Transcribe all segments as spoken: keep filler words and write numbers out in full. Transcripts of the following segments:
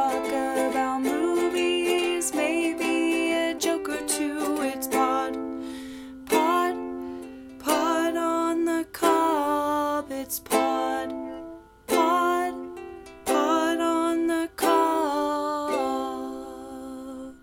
talk about movies, maybe a joke or two. It's Pod, Pod, Pod on the Cob. It's Pod, Pod, Pod on the Cob.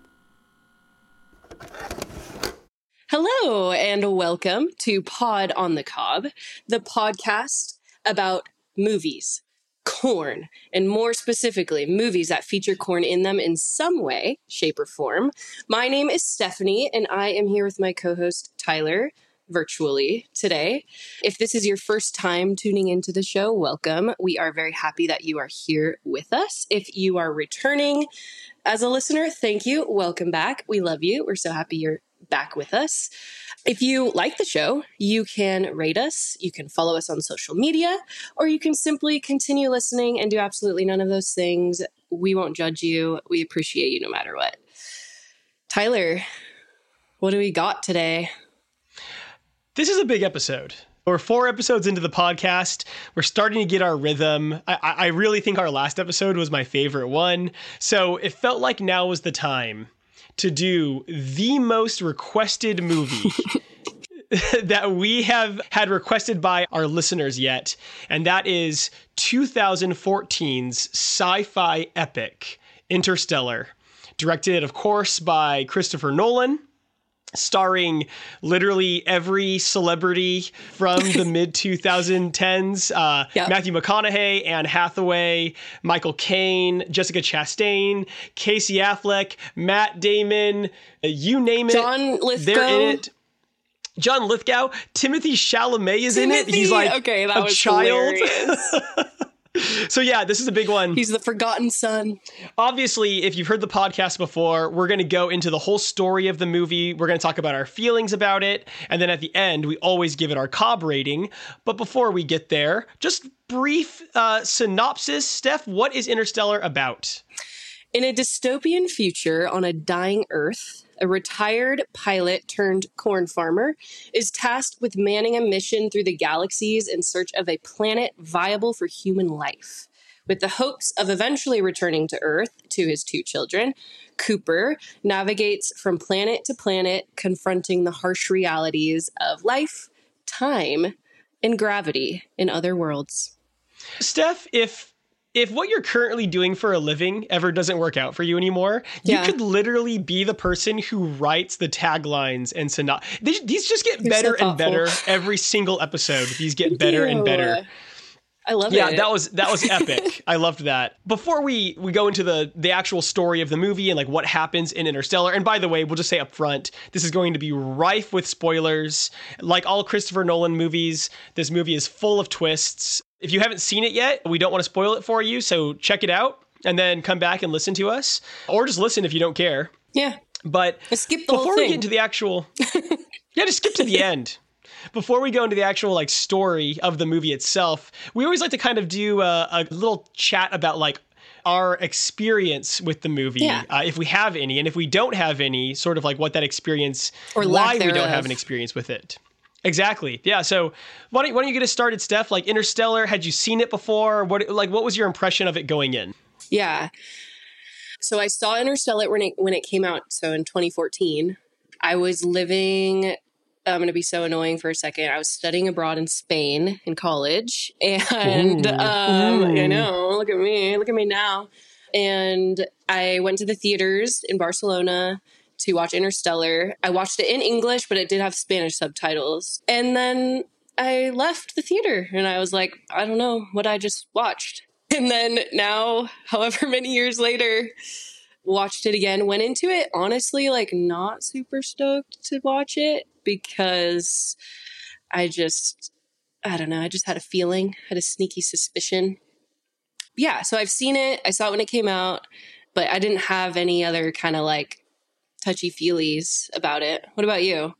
Hello and welcome to Pod on the Cob, the podcast about movies, corn, and more specifically, movies that feature corn in them in some way, shape, or form. My name is Stephanie, and I am here with my co-host Tyler, virtually today. If this is your first time tuning into the show, welcome. We are very happy that you are here with us. If you are returning as a listener, thank you. Welcome back. We love you. We're so happy you're back with us. If you like the show, you can rate us, you can follow us on social media, or you can simply continue listening and do absolutely none of those things. We won't judge you. We appreciate you no matter what. Tyler, what do we got today? This is a big episode. We're four episodes into the podcast. We're starting to get our rhythm. I, I really think our last episode was my favorite one. So it felt like now was the time to do the most requested movie that we have had requested by our listeners yet. And that is twenty fourteen's sci-fi epic, Interstellar, directed, of course, by Christopher Nolan, starring literally every celebrity from the mid twenty tens. Uh, yep. Matthew McConaughey, Anne Hathaway, Michael Caine, Jessica Chastain, Casey Affleck, Matt Damon, uh, you name it. John Lithgow. They're in it. John Lithgow. Timothy Chalamet is Timothy? in it. He's like okay, that a was child. Hilarious. So yeah, this is a big one. He's the forgotten son. Obviously, if you've heard the podcast before, we're going to go into the whole story of the movie. We're going to talk about our feelings about it. And then at the end, we always give it our Cobb rating. But before we get there, just brief uh, synopsis. Steph, what is Interstellar about? In a dystopian future on a dying Earth, a retired pilot turned corn farmer is tasked with manning a mission through the galaxies in search of a planet viable for human life. With the hopes of eventually returning to Earth to his two children, Cooper navigates from planet to planet, confronting the harsh realities of life, time, and gravity in other worlds. Steph, if If what you're currently doing for a living ever doesn't work out for you anymore, you yeah. could literally be the person who writes the taglines and synop- These, these just get You're better so and better every single episode. These get better Ew. and better. I love yeah, it. Yeah, that was that was epic. I loved that. Before we we go into the the actual story of the movie and like what happens in Interstellar, and by the way, we'll just say up front, this is going to be rife with spoilers. Like all Christopher Nolan movies, this movie is full of twists. If you haven't seen it yet, we don't want to spoil it for you, so check it out and then come back and listen to us, or just listen if you don't care. Yeah. But just skip the before whole we thing. get into the actual, yeah, just skip to the end. Before we go into the actual like story of the movie itself, we always like to kind of do a, a little chat about like our experience with the movie, yeah. uh, if we have any, and if we don't have any, sort of like what that experience, or why we don't have an experience with it. Exactly. Yeah. So why don't, why don't you get us started, Steph? Like Interstellar, had you seen it before? What like what was your impression of it going in? Yeah. So I saw Interstellar when it when it came out. So in twenty fourteen, I was living. I'm going to be so annoying for a second. I was studying abroad in Spain in college, and Ooh. um, Ooh. I know. Look at me. Look at me now. And I went to the theaters in Barcelona to watch Interstellar. I watched it in English, but it did have Spanish subtitles. And then I left the theater and I was like, I don't know what I just watched. And then now, however many years later, watched it again, went into it, honestly, like not super stoked to watch it because I just, I don't know, I just had a feeling, had a sneaky suspicion. Yeah, so I've seen it. I saw it when it came out, but I didn't have any other kind of like touchy-feelies about it. What about you?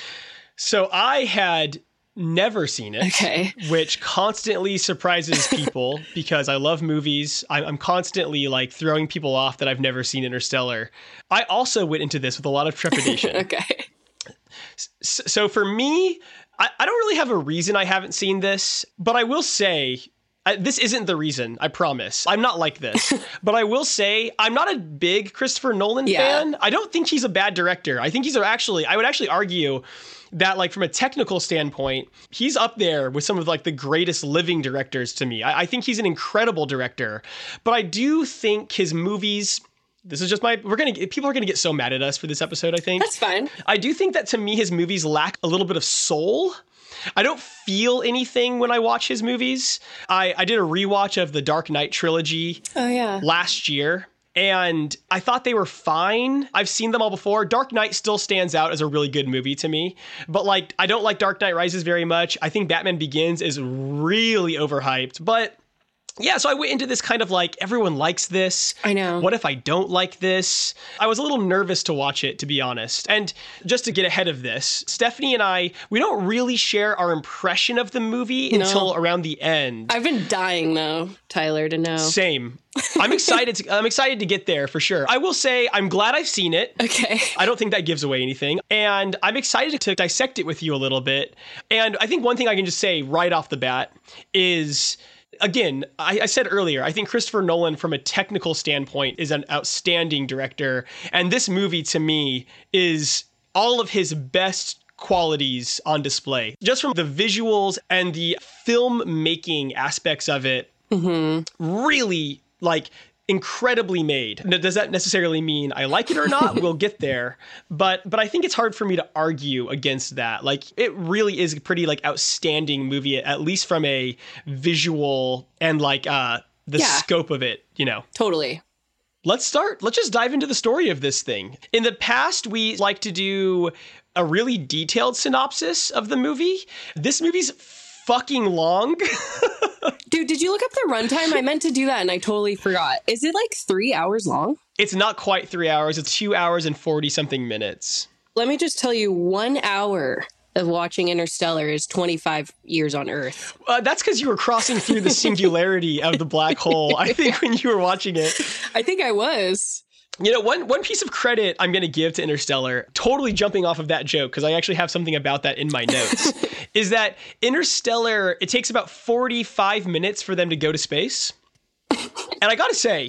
So I had never seen it, okay. which constantly surprises people because I love movies. I'm constantly like throwing people off that I've never seen Interstellar. I also went into this with a lot of trepidation. okay. So for me, I, I don't really have a reason I haven't seen this, but I will say I, this isn't the reason, I promise. I'm not like this. But I will say, I'm not a big Christopher Nolan Yeah. fan. I don't think he's a bad director. I think he's actually, I would actually argue that, like, from a technical standpoint, he's up there with some of like the greatest living directors to me. I, I think he's an incredible director. But I do think his movies, this is just my, we're going to, people are going to get so mad at us for this episode, I think. That's fine. I do think that to me, his movies lack a little bit of soul. I don't feel anything when I watch his movies. I, I did a rewatch of the Dark Knight trilogy Oh, yeah. last year, and I thought they were fine. I've seen them all before. Dark Knight still stands out as a really good movie to me, but like, I don't like Dark Knight Rises very much. I think Batman Begins is really overhyped, but yeah, so I went into this kind of like, everyone likes this. I know. What if I don't like this? I was a little nervous to watch it, to be honest. And just to get ahead of this, Stephanie and I, we don't really share our impression of the movie No. until around the end. I've been dying though, Tyler, to know. Same. I'm excited. To, I'm excited to get there for sure. I will say I'm glad I've seen it. Okay. I don't think that gives away anything. And I'm excited to dissect it with you a little bit. And I think one thing I can just say right off the bat is, again, I, I said earlier, I think Christopher Nolan, from a technical standpoint, is an outstanding director. And this movie, to me, is all of his best qualities on display. Just from the visuals and the filmmaking aspects of it, really, like, incredibly made. Now, does that necessarily mean I like it or not? We'll get there. But but I think it's hard for me to argue against that. Like, it really is a pretty like outstanding movie, at least from a visual and like uh the Yeah. scope of it, you know. Totally. Let's start. Let's just dive into the story of this thing. In the past, we like to do a really detailed synopsis of the movie. This movie's fucking long. Dude, did you look up the runtime? I meant to do that and I totally forgot. Is it like three hours long? It's not quite three hours. It's two hours and forty something minutes. Let me just tell you, one hour of watching Interstellar is twenty-five years on Earth. Uh, that's because you were crossing through the singularity of the black hole, I think, when you were watching it. I think I was. You know, one one piece of credit I'm going to give to Interstellar, totally jumping off of that joke, because I actually have something about that in my notes, is that Interstellar, it takes about forty-five minutes for them to go to space. And I got to say,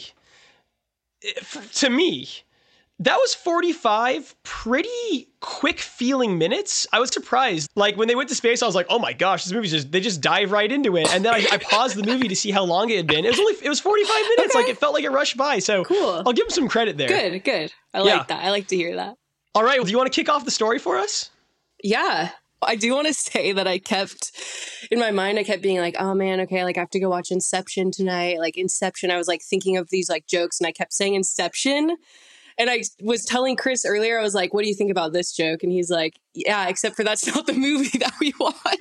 f- to me, that was forty-five pretty quick feeling minutes. I was surprised. Like, when they went to space, I was like, oh my gosh, this movie's just, they just dive right into it. And then I, I paused the movie to see how long it had been. It was only, it was forty-five minutes. Okay. Like, it felt like it rushed by. So Cool. I'll give them some credit there. Good, good. I Yeah. like that. I like to hear that. All right. Do you want to kick off the story for us? Yeah. I do want to say that I kept, in my mind, I kept being like, oh man, okay, like I have to go watch Inception tonight. Like Inception, I was like thinking of these like jokes and I kept saying Inception. And I was telling Chris earlier, I was like, what do you think about this joke? And he's like, yeah, except for that's not the movie that we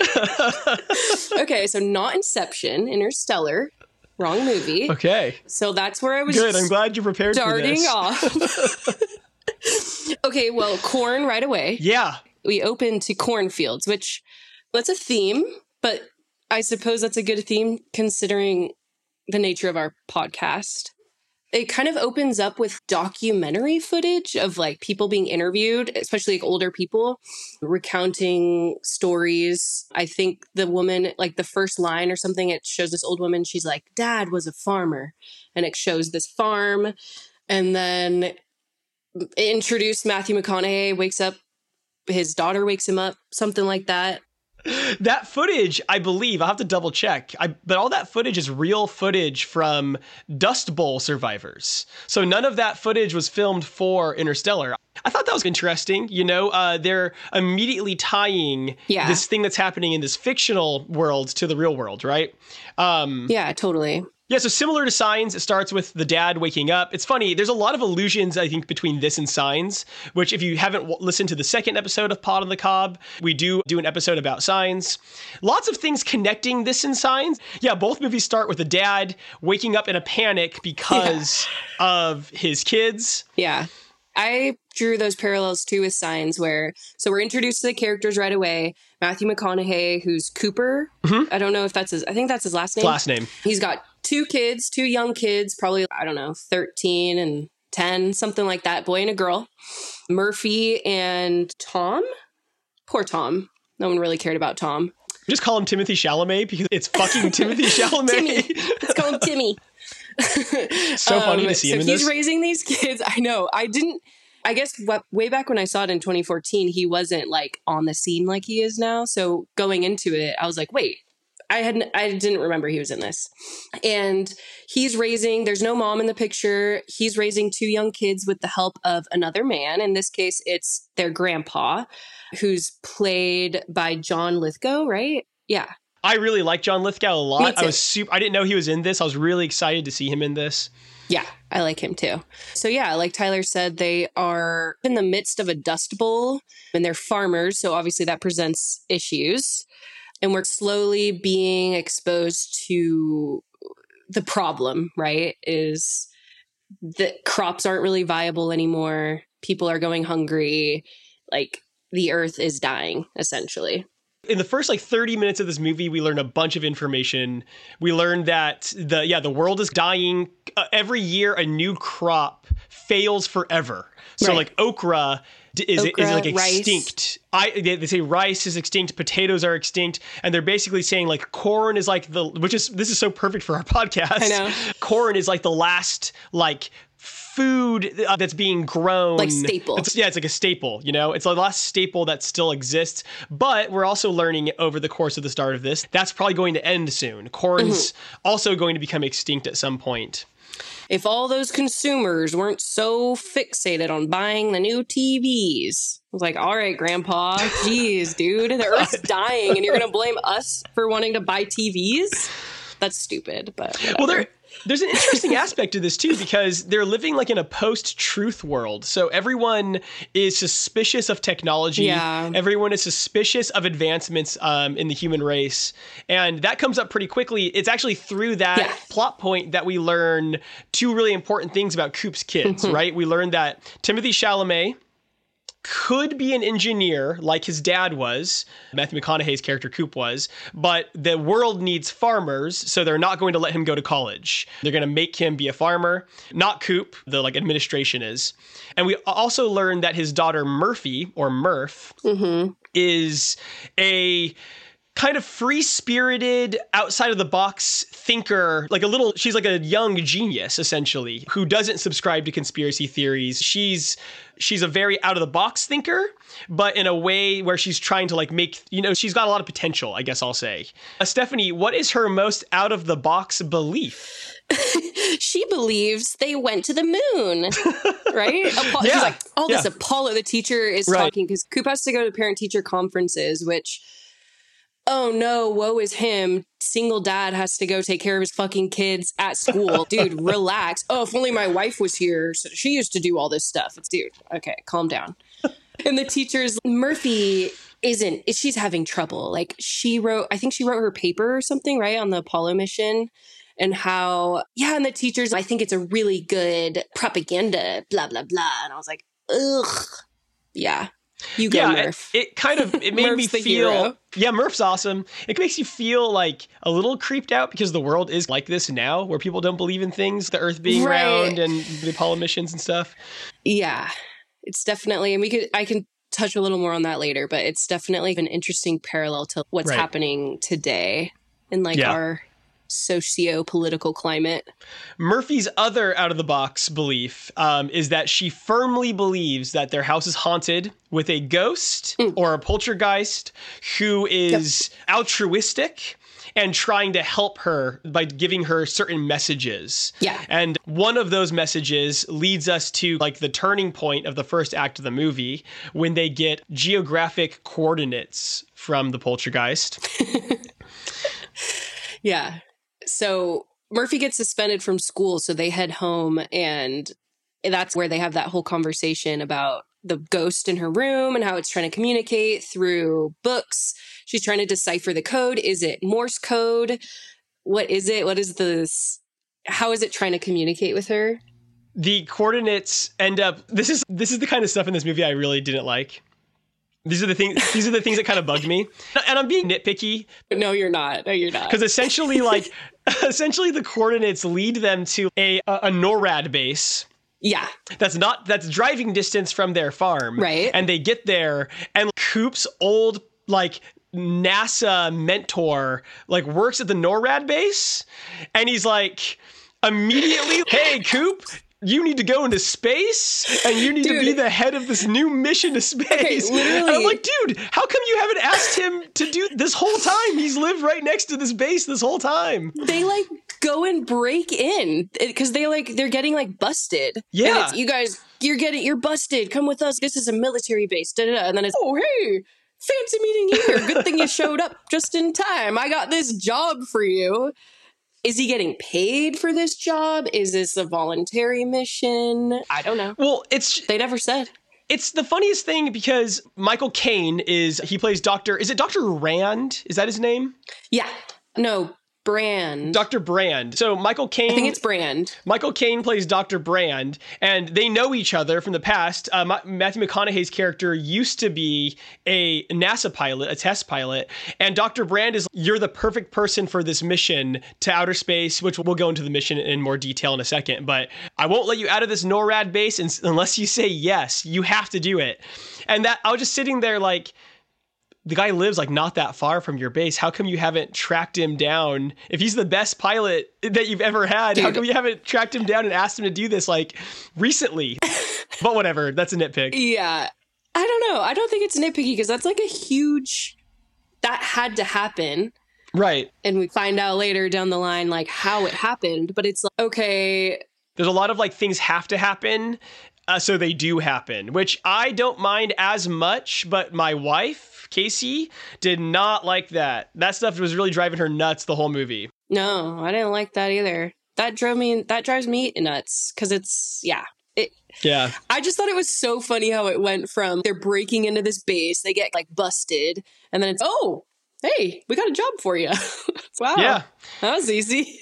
watched. Okay, so not Inception, Interstellar, wrong movie. Okay. So that's where I was Good. I'm glad you're prepared for starting this. off. Okay, well, corn right away. Yeah. We open to cornfields, which that's a theme, but I suppose that's a good theme considering the nature of our podcast. It kind of opens up with documentary footage of like people being interviewed, especially like older people recounting stories. I think the woman, like the first line or something, it shows this old woman. She's like, Dad was a farmer. And it shows this farm. And then it introduced Matthew McConaughey, wakes up, his daughter wakes him up, something like that. That footage, I believe, I'll have to double check, I, but all that footage is real footage from Dust Bowl survivors. So none of that footage was filmed for Interstellar. I thought that was interesting. You know, uh, they're immediately tying Yeah. this thing that's happening in this fictional world to the real world, right? Um, Yeah, totally. Yeah, so similar to Signs, it starts with the dad waking up. It's funny, there's a lot of allusions, I think, between this and Signs, which if you haven't w- listened to the second episode of Pod on the Cob, we do do an episode about Signs. Lots of things connecting this and Signs. Yeah, both movies start with the dad waking up in a panic because yeah. of his kids. Yeah. I drew those parallels too with Signs where, so we're introduced to the characters right away. Matthew McConaughey, who's Cooper. Mm-hmm. I don't know if that's his, I think that's his last name. Last name. He's got two kids, two young kids, probably, I don't know, thirteen and ten, something like that, boy and a girl. Murphy and Tom. Poor Tom. No one really cared about Tom. Just call him Timothy Chalamet because it's fucking Timothy Chalamet. Timmy. Let's call him Timmy. So funny um, to see so him in he's this. raising these kids. I know. I didn't, I guess what, way back when I saw it in twenty fourteen, he wasn't like on the scene like he is now. So going into it, I was like, wait, I hadn't, I didn't remember he was in this. And he's raising, there's no mom in the picture. He's raising two young kids with the help of another man. In this case, it's their grandpa, who's played by John Lithgow, right? Yeah. I really like John Lithgow a Me lot. too. I was super, I didn't know he was in this. I was really excited to see him in this. Yeah, I like him too. So yeah, like Tyler said, they are in the midst of a dust bowl and they're farmers. So obviously that presents issues. And we're slowly being exposed to the problem, right? Is that crops aren't really viable anymore. People are going hungry. Like the earth is dying, essentially. In the first like thirty minutes of this movie, we learn a bunch of information. We learned that the yeah the world is dying. Uh, every year, a new crop fails forever. So Right. like okra d- is Okra, is like rice. extinct. I they, they say rice is extinct, potatoes are extinct, and they're basically saying like corn is like the which is this is so perfect for our podcast. I know. Corn is like the last like food uh, that's being grown. Like staple. It's, yeah, it's like a staple, you know? It's the last staple that still exists. But we're also learning over the course of the start of this, that's probably going to end soon. Corn's Mm-hmm. also going to become extinct at some point. If all those consumers weren't so fixated on buying the new T Vs. I was like, all right, grandpa, geez, dude, the earth's dying and you're going to blame us for wanting to buy T Vs? That's stupid, but whatever. Well, there, there's an interesting aspect to this too, because they're living like in a post-truth world. So everyone is suspicious of technology. Yeah. Everyone is suspicious of advancements um, in the human race. And that comes up pretty quickly. It's actually through that Yeah. plot point that we learn two really important things about Coop's kids, Mm-hmm. right? We learned that Timothy Chalamet could be an engineer like his dad was, Matthew McConaughey's character Coop was, but the world needs farmers, so they're not going to let him go to college. They're going to make him be a farmer, not Coop, the like administration is. And we also learned that his daughter Murphy, or Murph, Mm-hmm. is a kind of free-spirited, outside-of-the-box thinker, like a little, she's like a young genius, essentially, who doesn't subscribe to conspiracy theories. She's she's a very out-of-the-box thinker, but in a way where she's trying to like make, you know, she's got a lot of potential, I guess I'll say. Uh, Stephanie, what is her most out-of-the-box belief? She believes they went to the moon, right? Apollo, Yeah, she's like, oh, this yeah. Apollo, the teacher is Right. talking because Coop has to go to parent-teacher conferences, which, oh no, woe is him. Single dad has to go take care of his fucking kids at school. Dude, relax. Oh, if only my wife was here. So she used to do all this stuff. It's dude, okay, calm down. And the teacher's Murphy isn't, she's having trouble. Like she wrote, I think she wrote her paper or something, right, on the Apollo mission. And how, yeah, and the teachers, I think it's a really good propaganda, blah, blah, blah. And I was like, ugh. Yeah. You go, Yeah, it, Murph. it kind of, it made me Murph's the feel, hero. yeah, Murph's awesome. It makes you feel like a little creeped out because the world is like this now where people don't believe in things, the earth being Right. round and the Apollo missions and stuff. Yeah, it's definitely, and we could, I can touch a little more on that later, but it's definitely an interesting parallel to what's Right. happening today in like Yeah. our socio-political climate. Murphy's other out of the box belief um, is that she firmly believes that their house is haunted with a ghost Mm. or a poltergeist who is altruistic and trying to help her by giving her certain messages. Yeah. And one of those messages leads us to like the turning point of the first act of the movie when they get geographic coordinates from the poltergeist. Yeah. So Murphy gets suspended from school, so they head home, and that's where they have that whole conversation about the ghost in her room and how it's trying to communicate through books. She's trying to decipher the code. Is it Morse code? What is it? What is this? How is it trying to communicate with her? The coordinates end up this is this is the kind of stuff in this movie I really didn't like. These are the things these are the things that kind of bugged me. And I'm being nitpicky No, you're not. No, you're not. because essentially like essentially the coordinates lead them to a a NORAD base. Yeah. That's not that's driving distance from their farm. Right. And they get there and Coop's old like NASA mentor like works at the NORAD base, and he's like immediately, hey, Coop, you need to go into space and you need dude. to be the head of this new mission to space. Okay, and I'm like, dude, how come you haven't asked him to do this whole time? He's lived right next to this base this whole time. They like go and break in because they like they're getting like busted. Yeah. And it's, you guys, you're getting you're busted. Come with us. This is a military base. Da, da, da. And then it's, oh, hey, fancy meeting you here. Good thing you showed up just in time. I got this job for you. Is he getting paid for this job? Is this a voluntary mission? I don't know. Well, it's... They never said. It's the funniest thing because Michael Caine is... He plays Doctor... Is it Doctor Rand? Is that his name? Yeah. No, Brand. Doctor Brand. So Michael Caine... I think it's Brand. Michael Caine plays Doctor Brand, and they know each other from the past. Uh, Ma- Matthew McConaughey's character used to be a NASA pilot, a test pilot, and Doctor Brand is, you're the perfect person for this mission to outer space, which we'll go into the mission in more detail in a second, but I won't let you out of this NORAD base in- unless you say yes. You have to do it. And that I was just sitting there like, the guy lives like not that far from your base. How come you haven't tracked him down? If he's the best pilot that you've ever had, dude, how come you haven't tracked him down and asked him to do this like recently? But whatever, that's a nitpick. Yeah. I don't know. I don't think it's nitpicky because that's like a huge, that had to happen. Right. And we find out later down the line like how it happened, but it's like, okay. There's a lot of like things have to happen. Uh, so they do happen, which I don't mind as much, but my wife, Casey, did not like that. That stuff was really driving her nuts the whole movie. No, I didn't like that either. That drove me, that drives me nuts because it's, yeah. It, yeah. I just thought it was so funny how it went from they're breaking into this base, they get like busted, and then it's, oh, hey, we got a job for you. Wow. Yeah. That was easy.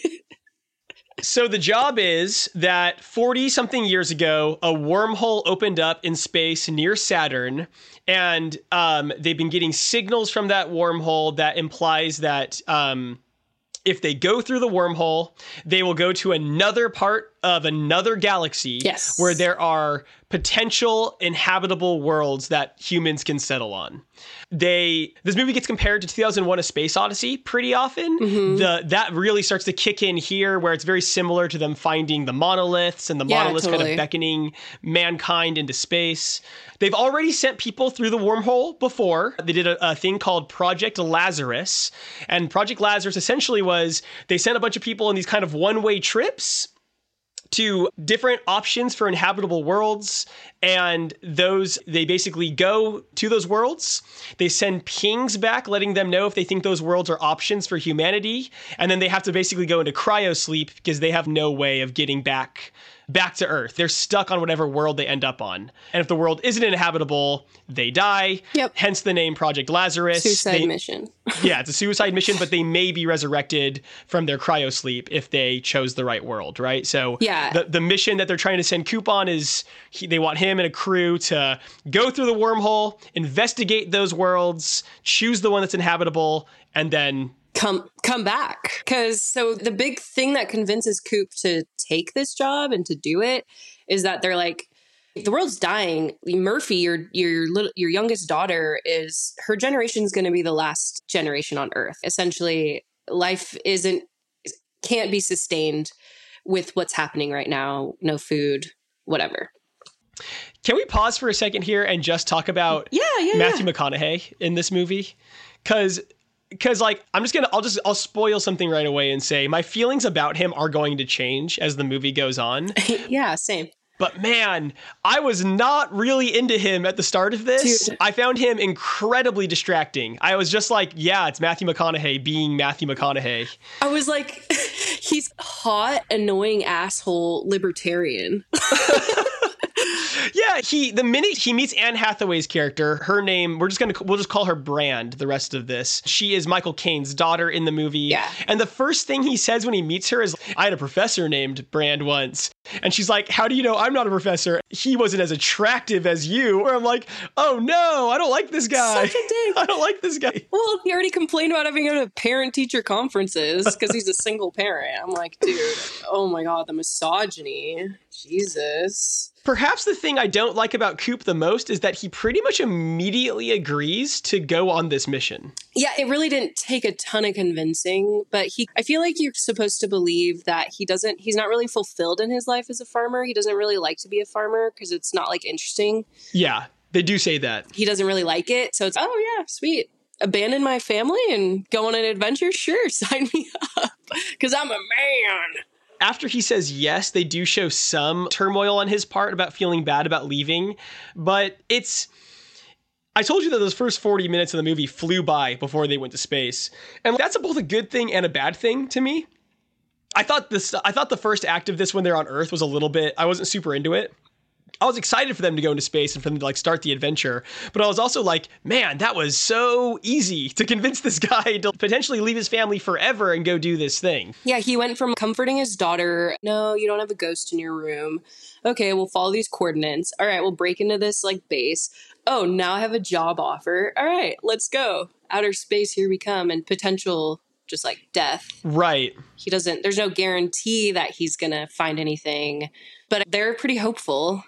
So the job is that forty something years ago, a wormhole opened up in space near Saturn, and um, they've been getting signals from that wormhole that implies that um, if they go through the wormhole, they will go to another part of another galaxy yes. where there are potential inhabitable worlds that humans can settle on. They this movie gets compared to two thousand one: A Space Odyssey pretty often. Mm-hmm. The that really starts to kick in here, where it's very similar to them finding the monoliths and the yeah, monoliths totally. kind of beckoning mankind into space. They've already sent people through the wormhole before. They did a, a thing called Project Lazarus, and Project Lazarus essentially was they sent a bunch of people in these kind of one-way trips to different options for inhabitable worlds, and those they basically go to those worlds. They send pings back letting them know if they think those worlds are options for humanity, and then they have to basically go into cryo sleep because they have no way of getting back back to Earth. They're stuck on whatever world they end up on. And if the world isn't inhabitable, they die. Yep. Hence the name Project Lazarus. Suicide they, mission. Yeah, it's a suicide mission, but they may be resurrected from their cryo sleep if they chose the right world, right? So yeah. the, the mission that they're trying to send Coop on is he, they want him and a crew to go through the wormhole, investigate those worlds, choose the one that's inhabitable, and then come come back. Because so the big thing that convinces Coop to take this job and to do it is that they're like, the world's dying. Murphy, your your little your youngest daughter, is her generation is going to be the last generation on Earth. Essentially, life isn't can't be sustained with what's happening right now. No food, whatever. Can we pause for a second here and just talk about yeah, yeah, Matthew yeah. McConaughey in this movie? Because Because like, I'm just going to, I'll just, I'll spoil something right away and say my feelings about him are going to change as the movie goes on. Yeah, same. But man, I was not really into him at the start of this. Dude. I found him incredibly distracting. I was just like, yeah, it's Matthew McConaughey being Matthew McConaughey. I was like, he's hot, annoying asshole libertarian. Yeah, he the minute he meets Anne Hathaway's character, her name, we're just gonna we'll just call her Brand the rest of this. She is Michael Caine's daughter in the movie. Yeah. And the first thing he says when he meets her is, I had a professor named Brand once. And she's like, how do you know I'm not a professor? He wasn't as attractive as you. Or I'm like, oh no, I don't like this guy. Such a dick. I don't like this guy. Well, he already complained about having to go to parent-teacher conferences because he's a single parent. I'm like, dude, oh my God, the misogyny. Jesus. Perhaps the thing I don't like about Coop the most is that he pretty much immediately agrees to go on this mission. Yeah, it really didn't take a ton of convincing, but he I feel like you're supposed to believe that he doesn't he's not really fulfilled in his life as a farmer. He doesn't really like to be a farmer because it's not like interesting. Yeah, they do say that. He doesn't really like it. So it's, oh yeah, sweet. Abandon my family and go on an adventure? Sure, sign me up. Because I'm a man. After he says yes, they do show some turmoil on his part about feeling bad about leaving. But it's... I told you that those first forty minutes of the movie flew by before they went to space. And that's both a good thing and a bad thing to me. I thought this. I thought the first act of this when they're on Earth was a little bit... I wasn't super into it. I was excited for them to go into space and for them to like start the adventure. But I was also like, man, that was so easy to convince this guy to potentially leave his family forever and go do this thing. Yeah, he went from comforting his daughter, no, you don't have a ghost in your room. Okay, we'll follow these coordinates. All right, we'll break into this like base. Oh, now I have a job offer. All right, let's go. Outer space, here we come. And potential just like death. Right. He doesn't, there's no guarantee that he's going to find anything. But they're pretty hopeful.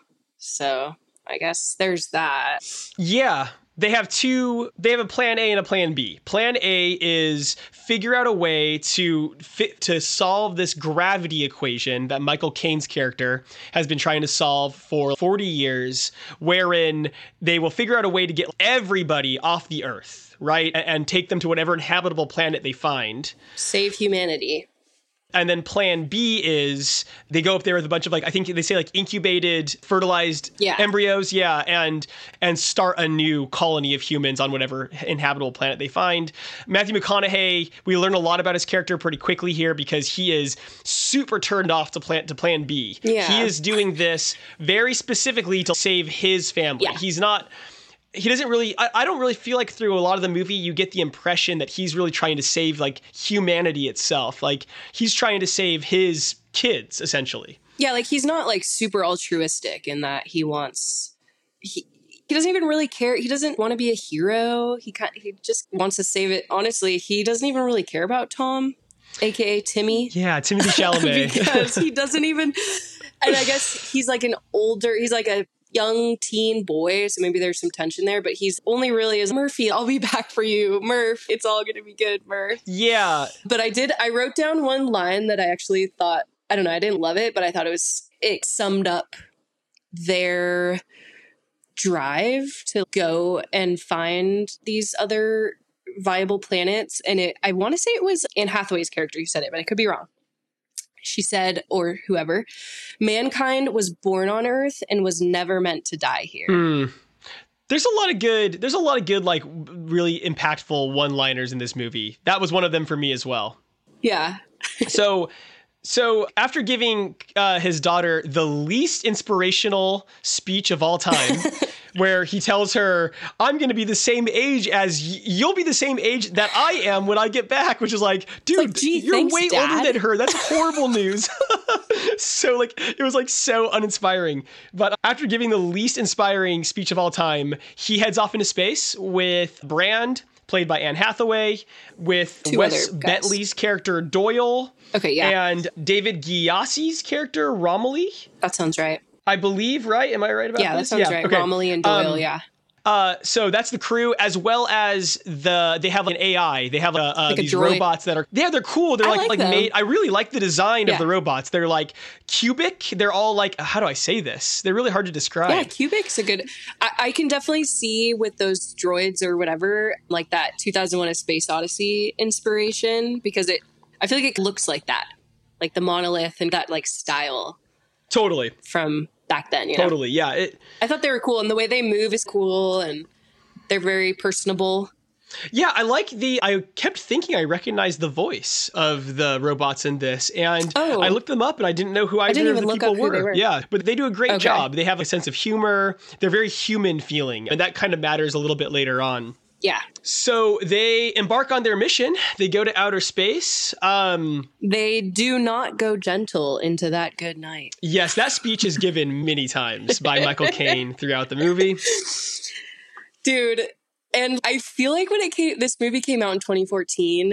So I guess there's that. Yeah, they have two, they have a plan A and a plan B. Plan A is figure out a way to fit, to solve this gravity equation that Michael Caine's character has been trying to solve for forty years, wherein they will figure out a way to get everybody off the Earth, right? And, and take them to whatever inhabitable planet they find. Save humanity. And then plan B is they go up there with a bunch of like, I think they say like incubated, fertilized yeah. embryos. Yeah. And, and start a new colony of humans on whatever inhabitable planet they find. Matthew McConaughey, we learn a lot about his character pretty quickly here because he is super turned off to plan, to plan B. Yeah. He is doing this very specifically to save his family. Yeah. He's not... He doesn't really, I, I don't really feel like through a lot of the movie, you get the impression that he's really trying to save like humanity itself. Like he's trying to save his kids, essentially. Yeah, like he's not like super altruistic in that he wants, he, he doesn't even really care. He doesn't want to be a hero. He kind, he just wants to save it. Honestly, he doesn't even really care about Tom, A K A Timmy. Yeah, Timothy Chalamet. Because he doesn't even, and I guess he's like an older, he's like a young teen boy, so maybe there's some tension there, but he's only really as Murphy, I'll be back for you, Murph, it's all gonna be good, Murph. Yeah. But I did, I wrote down one line that I actually thought, I don't know, I didn't love it, but I thought it was, it summed up their drive to go and find these other viable planets. And it, I want to say it was Anne Hathaway's character who said it, but I could be wrong. She said, or whoever, mankind was born on Earth and was never meant to die here. Mm. There's a lot of good, there's a lot of good, like really impactful one-liners in this movie. That was one of them for me as well. Yeah. so, so after giving uh, his daughter the least inspirational speech of all time, where he tells her, I'm going to be the same age as y- you'll be the same age that I am when I get back, which is like, dude, like, gee, you're thanks, way Dad. older than her. That's horrible news. So like, it was like so uninspiring. But after giving the least inspiring speech of all time, he heads off into space with Brand, played by Anne Hathaway, with Two Wes other guys. Bentley's character Doyle. Okay, yeah. And David Gyasi's character Romilly. That sounds right. I believe, right? Am I right about Yeah, this? that sounds right. Okay. Romilly and Doyle, Um, yeah. Uh, so that's the crew, as well as the they have an A I. They have a, uh, Like a these droid. robots that are yeah, they're cool. They're I like like like them. made. I really like the design Yeah. of the robots. They're like cubic. They're all like, how do I say this? They're really hard to describe. Yeah, Cubic's a good... I, I can definitely see with those droids or whatever, like that two thousand one A Space Odyssey inspiration, because it, I feel like it looks like that. Like the monolith and that like style Totally, from back then, you know? totally. Yeah. It, I thought they were cool, and the way they move is cool, and they're very personable. Yeah, I like the, I kept thinking I recognized the voice of the robots in this, and Oh. I looked them up and I didn't know who either didn't of even the look people up who were. they were. Yeah, but they do a great Okay. job. They have a sense of humor. They're very human feeling, and that kind of matters a little bit later on. Yeah. So they embark on their mission. They go to outer space. Um, They do not go gentle into that good night. yes, that speech is given many times by Michael Caine throughout the movie. Dude, and I feel like when it came, this movie came out in twenty fourteen,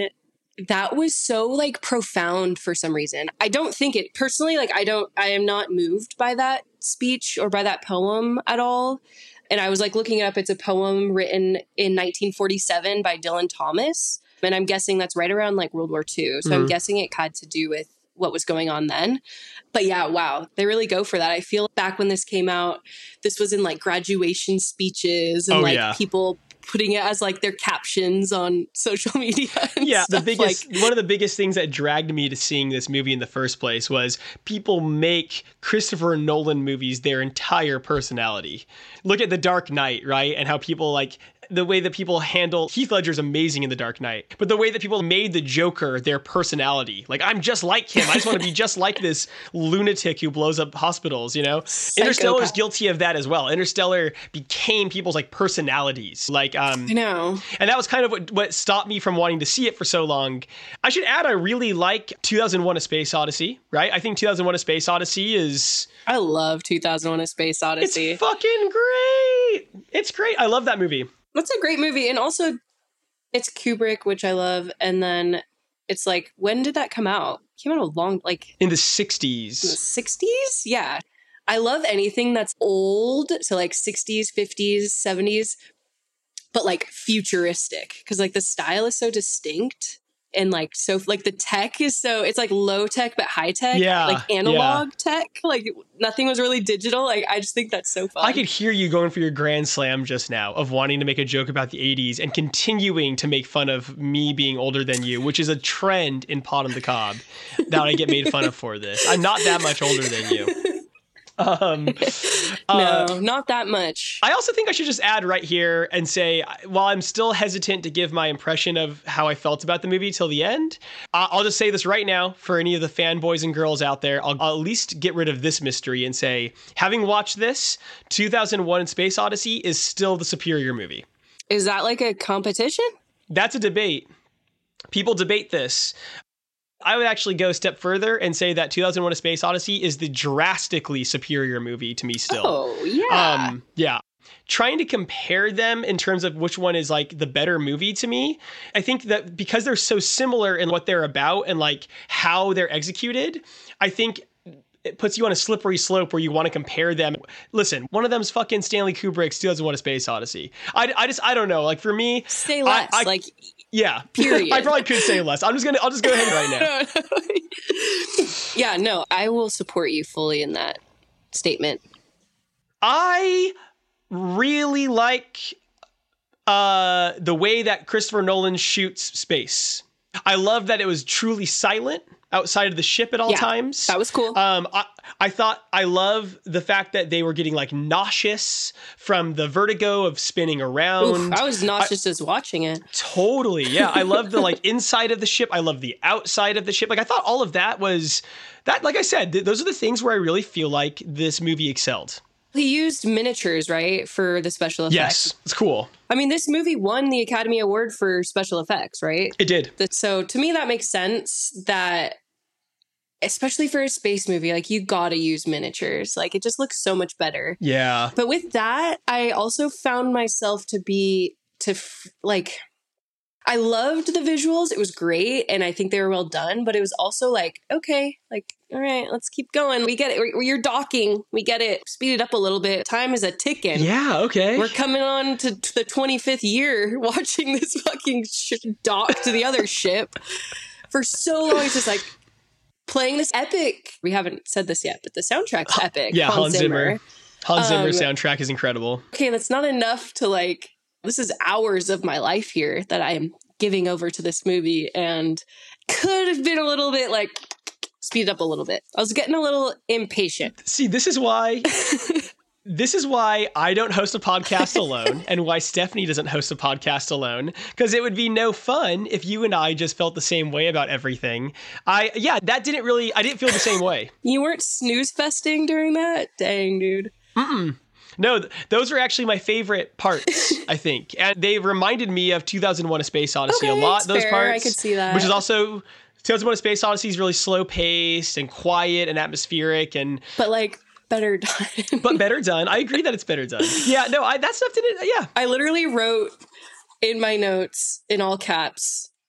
that was so like profound for some reason. I don't think it personally, like I don't, I am not moved by that speech or by that poem at all. And I was like looking it up. It's a poem written in nineteen forty-seven by Dylan Thomas. And I'm guessing that's right around like World War Two. So mm-hmm. I'm guessing it had to do with what was going on then. But yeah, wow, they really go for that. I feel back when this came out, this was in like graduation speeches and oh, like yeah. people putting it as like their captions on social media. Yeah, stuff. the biggest, like, one of the biggest things that dragged me to seeing this movie in the first place was people make Christopher Nolan movies their entire personality. Look at The Dark Knight, right? And how people like the way that people handle Heath Ledger's amazing in The Dark Knight, but the way that people made the Joker their personality. Like, I'm just like him. I just want to be just like this lunatic who blows up hospitals, you know? Psychopath. Interstellar is guilty of that as well. Interstellar became people's like personalities. Like, um, I know. And that was kind of what, what stopped me from wanting to see it for so long. I should add, I really like two thousand one A Space Odyssey, right? I think two thousand one A Space Odyssey is... I love two thousand one A Space Odyssey. It's fucking great. It's great. I love that movie. That's a great movie. And also, it's Kubrick, which I love. And then it's like, when did that come out? It came out a long, like... In the sixties. In the sixties? Yeah. I love anything that's old. So like sixties, fifties, seventies. But like futuristic. Because like the style is so distinct. And like, so like the tech is so, it's like low tech, but high tech, yeah, like analog yeah. tech, like nothing was really digital. Like, I just think that's so fun. I could hear you going for your grand slam just now of wanting to make a joke about the eighties and continuing to make fun of me being older than you, which is a trend in Pod on the Cob that I get made fun of for this. I'm not that much older than you. Um, no, uh, not that much. I also think I should just add right here and say, while I'm still hesitant to give my impression of how I felt about the movie till the end, uh, I'll just say this right now for any of the fanboys and girls out there. I'll, I'll at least get rid of this mystery and say, having watched this, two thousand one Space Odyssey is still the superior movie. Is that like a competition? That's a debate. People debate this. I would actually go a step further and say that two thousand one A Space Odyssey is the drastically superior movie to me still. Oh, yeah. Um, yeah. Trying to compare them in terms of which one is like the better movie to me, I think that because they're so similar in what they're about and like how they're executed, I think it puts you on a slippery slope where you want to compare them. Listen, one of them's fucking Stanley Kubrick's two thousand one A Space Odyssey. I, I just, I don't know. Like for me, say less. I, I, like, yeah, period. I probably could say less. I'm just gonna, I'll just go ahead right now. Yeah, no, I will support you fully in that statement. I really like uh, the way that Christopher Nolan shoots space. I love that it was truly silent outside of the ship at all yeah, times. That was cool. Um, I, I thought, I love the fact that they were getting like nauseous from the vertigo of spinning around. Oof, I was nauseous I, just watching it. Totally. Yeah. I love the like inside of the ship. I love the outside of the ship. Like I thought all of that was that, like I said, th- those are the things where I really feel like this movie excelled. He used miniatures, right, for the special effects. Yes, it's cool. I mean, this movie won the Academy Award for special effects, right? It did. So to me, that makes sense that, especially for a space movie, like you gotta use miniatures. Like it just looks so much better. Yeah. But with that, I also found myself to be, to f- like... I loved the visuals. It was great. And I think they were well done. But it was also like, okay, like, all right, let's keep going. We get it. We're, you're docking. We get it. Speed it up a little bit. Time is a ticking. Yeah, okay. We're coming on to the twenty-fifth year watching this fucking sh- dock to the other ship. For so long, it's just like playing this epic. We haven't said this yet, but the soundtrack's epic. Yeah, Hans, Hans Zimmer. Zimmer. Hans Zimmer's um, soundtrack is incredible. Okay, that's not enough to like... This is hours of my life here that I am giving over to this movie and could have been a little bit like speed up a little bit. I was getting a little impatient. See, this is why this is why I don't host a podcast alone and why Stephanie doesn't host a podcast alone, because it would be no fun if you and I just felt the same way about everything. I yeah, that didn't really I didn't feel the same way. You weren't snooze festing during that? Dang, dude. Mm-mm. No, th- those are actually my favorite parts, I think. And they reminded me of two thousand one A Space Odyssey okay, a lot, those fair. parts. I could see that. Which is also, two thousand one A Space Odyssey is really slow-paced and quiet and atmospheric and... But, like, better done. But better done. I agree that it's better done. Yeah, no, I, that stuff didn't... Yeah. I literally wrote in my notes, in all caps,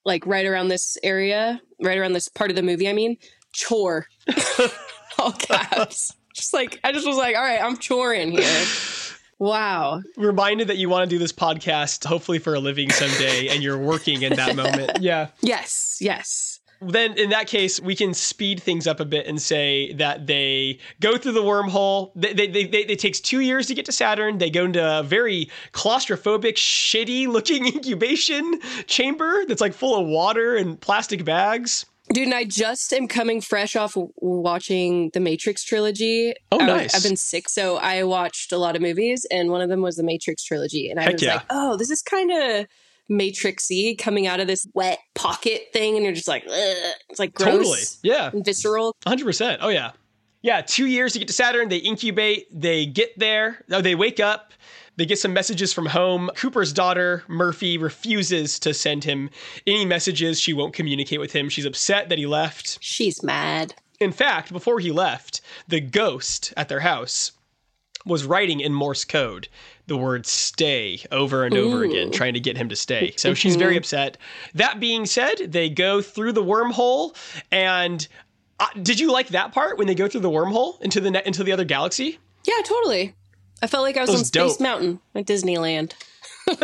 like right around this area, right around this part of the movie, I mean, chore. All caps. Just like, I just was like, all right, I'm choring here. Wow. Reminded that you want to do this podcast, hopefully for a living someday, and you're working in that moment. Yeah. Yes, yes. Then in that case, we can speed things up a bit and say that they go through the wormhole. They, they, they, they, it takes two years to get to Saturn. They go into a very claustrophobic, shitty looking incubation chamber that's like full of water and plastic bags. Dude, and I just am coming fresh off w- watching the Matrix trilogy. Oh, I, nice. I've been sick, so I watched a lot of movies, and one of them was the Matrix trilogy. And I Heck was yeah. like, oh, this is kind of Matrix-y coming out of this wet pocket thing. And you're just like, ugh. It's like gross. Totally. Yeah. And visceral. one hundred percent. Oh, yeah. Yeah, two years to get to Saturn. They incubate. They get there. Oh, they wake up. They get some messages from home. Cooper's daughter, Murphy, refuses to send him any messages. She won't communicate with him. She's upset that he left. She's mad. In fact, before he left, the ghost at their house was writing in Morse code the word stay over and over Ooh. again, trying to get him to stay. So she's very upset. That being said, they go through the wormhole. And uh, did you like that part when they go through the wormhole into the ne- into the other galaxy? Yeah, totally. I felt like I was, That was on Space dope. Mountain at Disneyland. You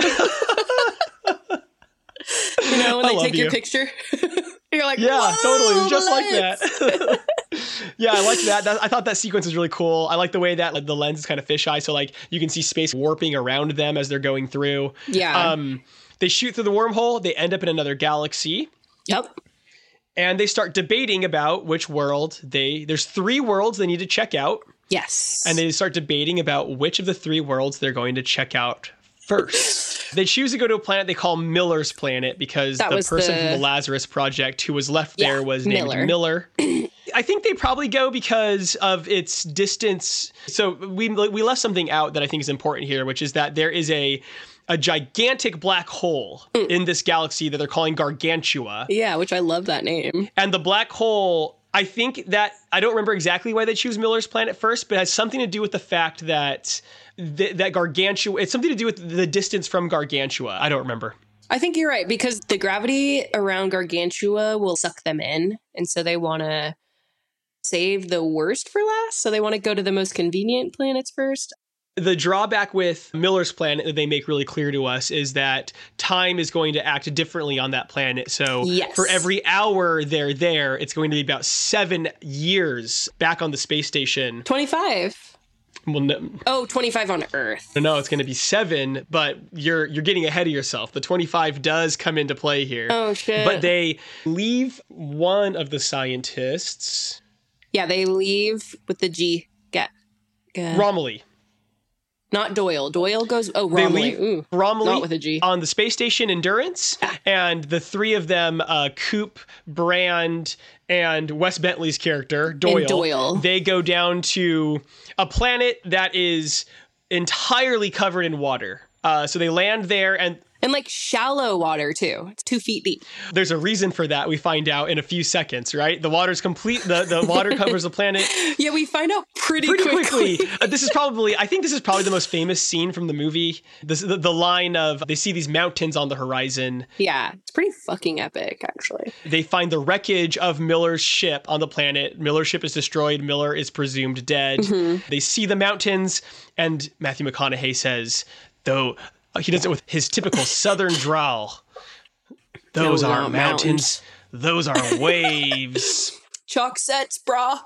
know, when I they love take your you. picture. You're like, Yeah, whoa, totally. It was just let's. like that. Yeah, I like that. that. I thought that sequence was really cool. I like the way that like the lens is kind of fisheye, so like you can see space warping around them as they're going through. Yeah. Um, they shoot through the wormhole. They end up in another galaxy, Yep. and they start debating about which world they. There's three worlds they need to check out, Yes. and they start debating about which of the three worlds they're going to check out first. They choose to go to a planet they call Miller's Planet because That the was person the- from the Lazarus Project who was left Yeah, there was named Miller. Miller. I think they probably go because of its distance. So we we left something out that I think is important here, which is that there is a a gigantic black hole in this galaxy that they're calling Gargantua. Yeah, which I love that name. And the black hole, I think that, I don't remember exactly why they choose Miller's Planet first, but it has something to do with the fact that th- that Gargantua, it's something to do with the distance from Gargantua. I don't remember. I think you're right, because the gravity around Gargantua will suck them in. And so they want to save the worst for last. So they want to go to the most convenient planets first. The drawback with Miller's Planet that they make really clear to us is that time is going to act differently on that planet. So Yes. for every hour they're there, it's going to be about seven years back on the space station. twenty-five. Well, no, Oh, twenty-five on Earth. no, it's going to be seven, but you're you're getting ahead of yourself. The twenty-five does come into play here. Oh, shit. But they leave one of the scientists, Yeah, they leave with the G. Get. get. Romilly. Not Doyle. Doyle goes. Oh, They Romilly. leave Ooh, Romilly not with a G. on the space station Endurance, and the three of them, uh, Coop, Brand, and Wes Bentley's character, Doyle, Doyle. they go down to a planet that is entirely covered in water. Uh, so they land there, and And like shallow water, too. It's two feet deep. there's a reason for that. We find out in a few seconds, right? The water's complete. The, the water covers the planet Yeah, we find out pretty, pretty quickly. quickly. Uh, this is probably, I think this is probably the most famous scene from the movie. This, the, the line of, they see these mountains on the horizon. Yeah, it's pretty fucking epic, actually. They find the wreckage of Miller's ship on the planet. Miller's ship is destroyed. Miller is presumed dead. Mm-hmm. They see the mountains, and Matthew McConaughey says, though, uh, he does it with his typical southern drawl. Those No, are not mountains. Those are waves. Chalk sets, brah.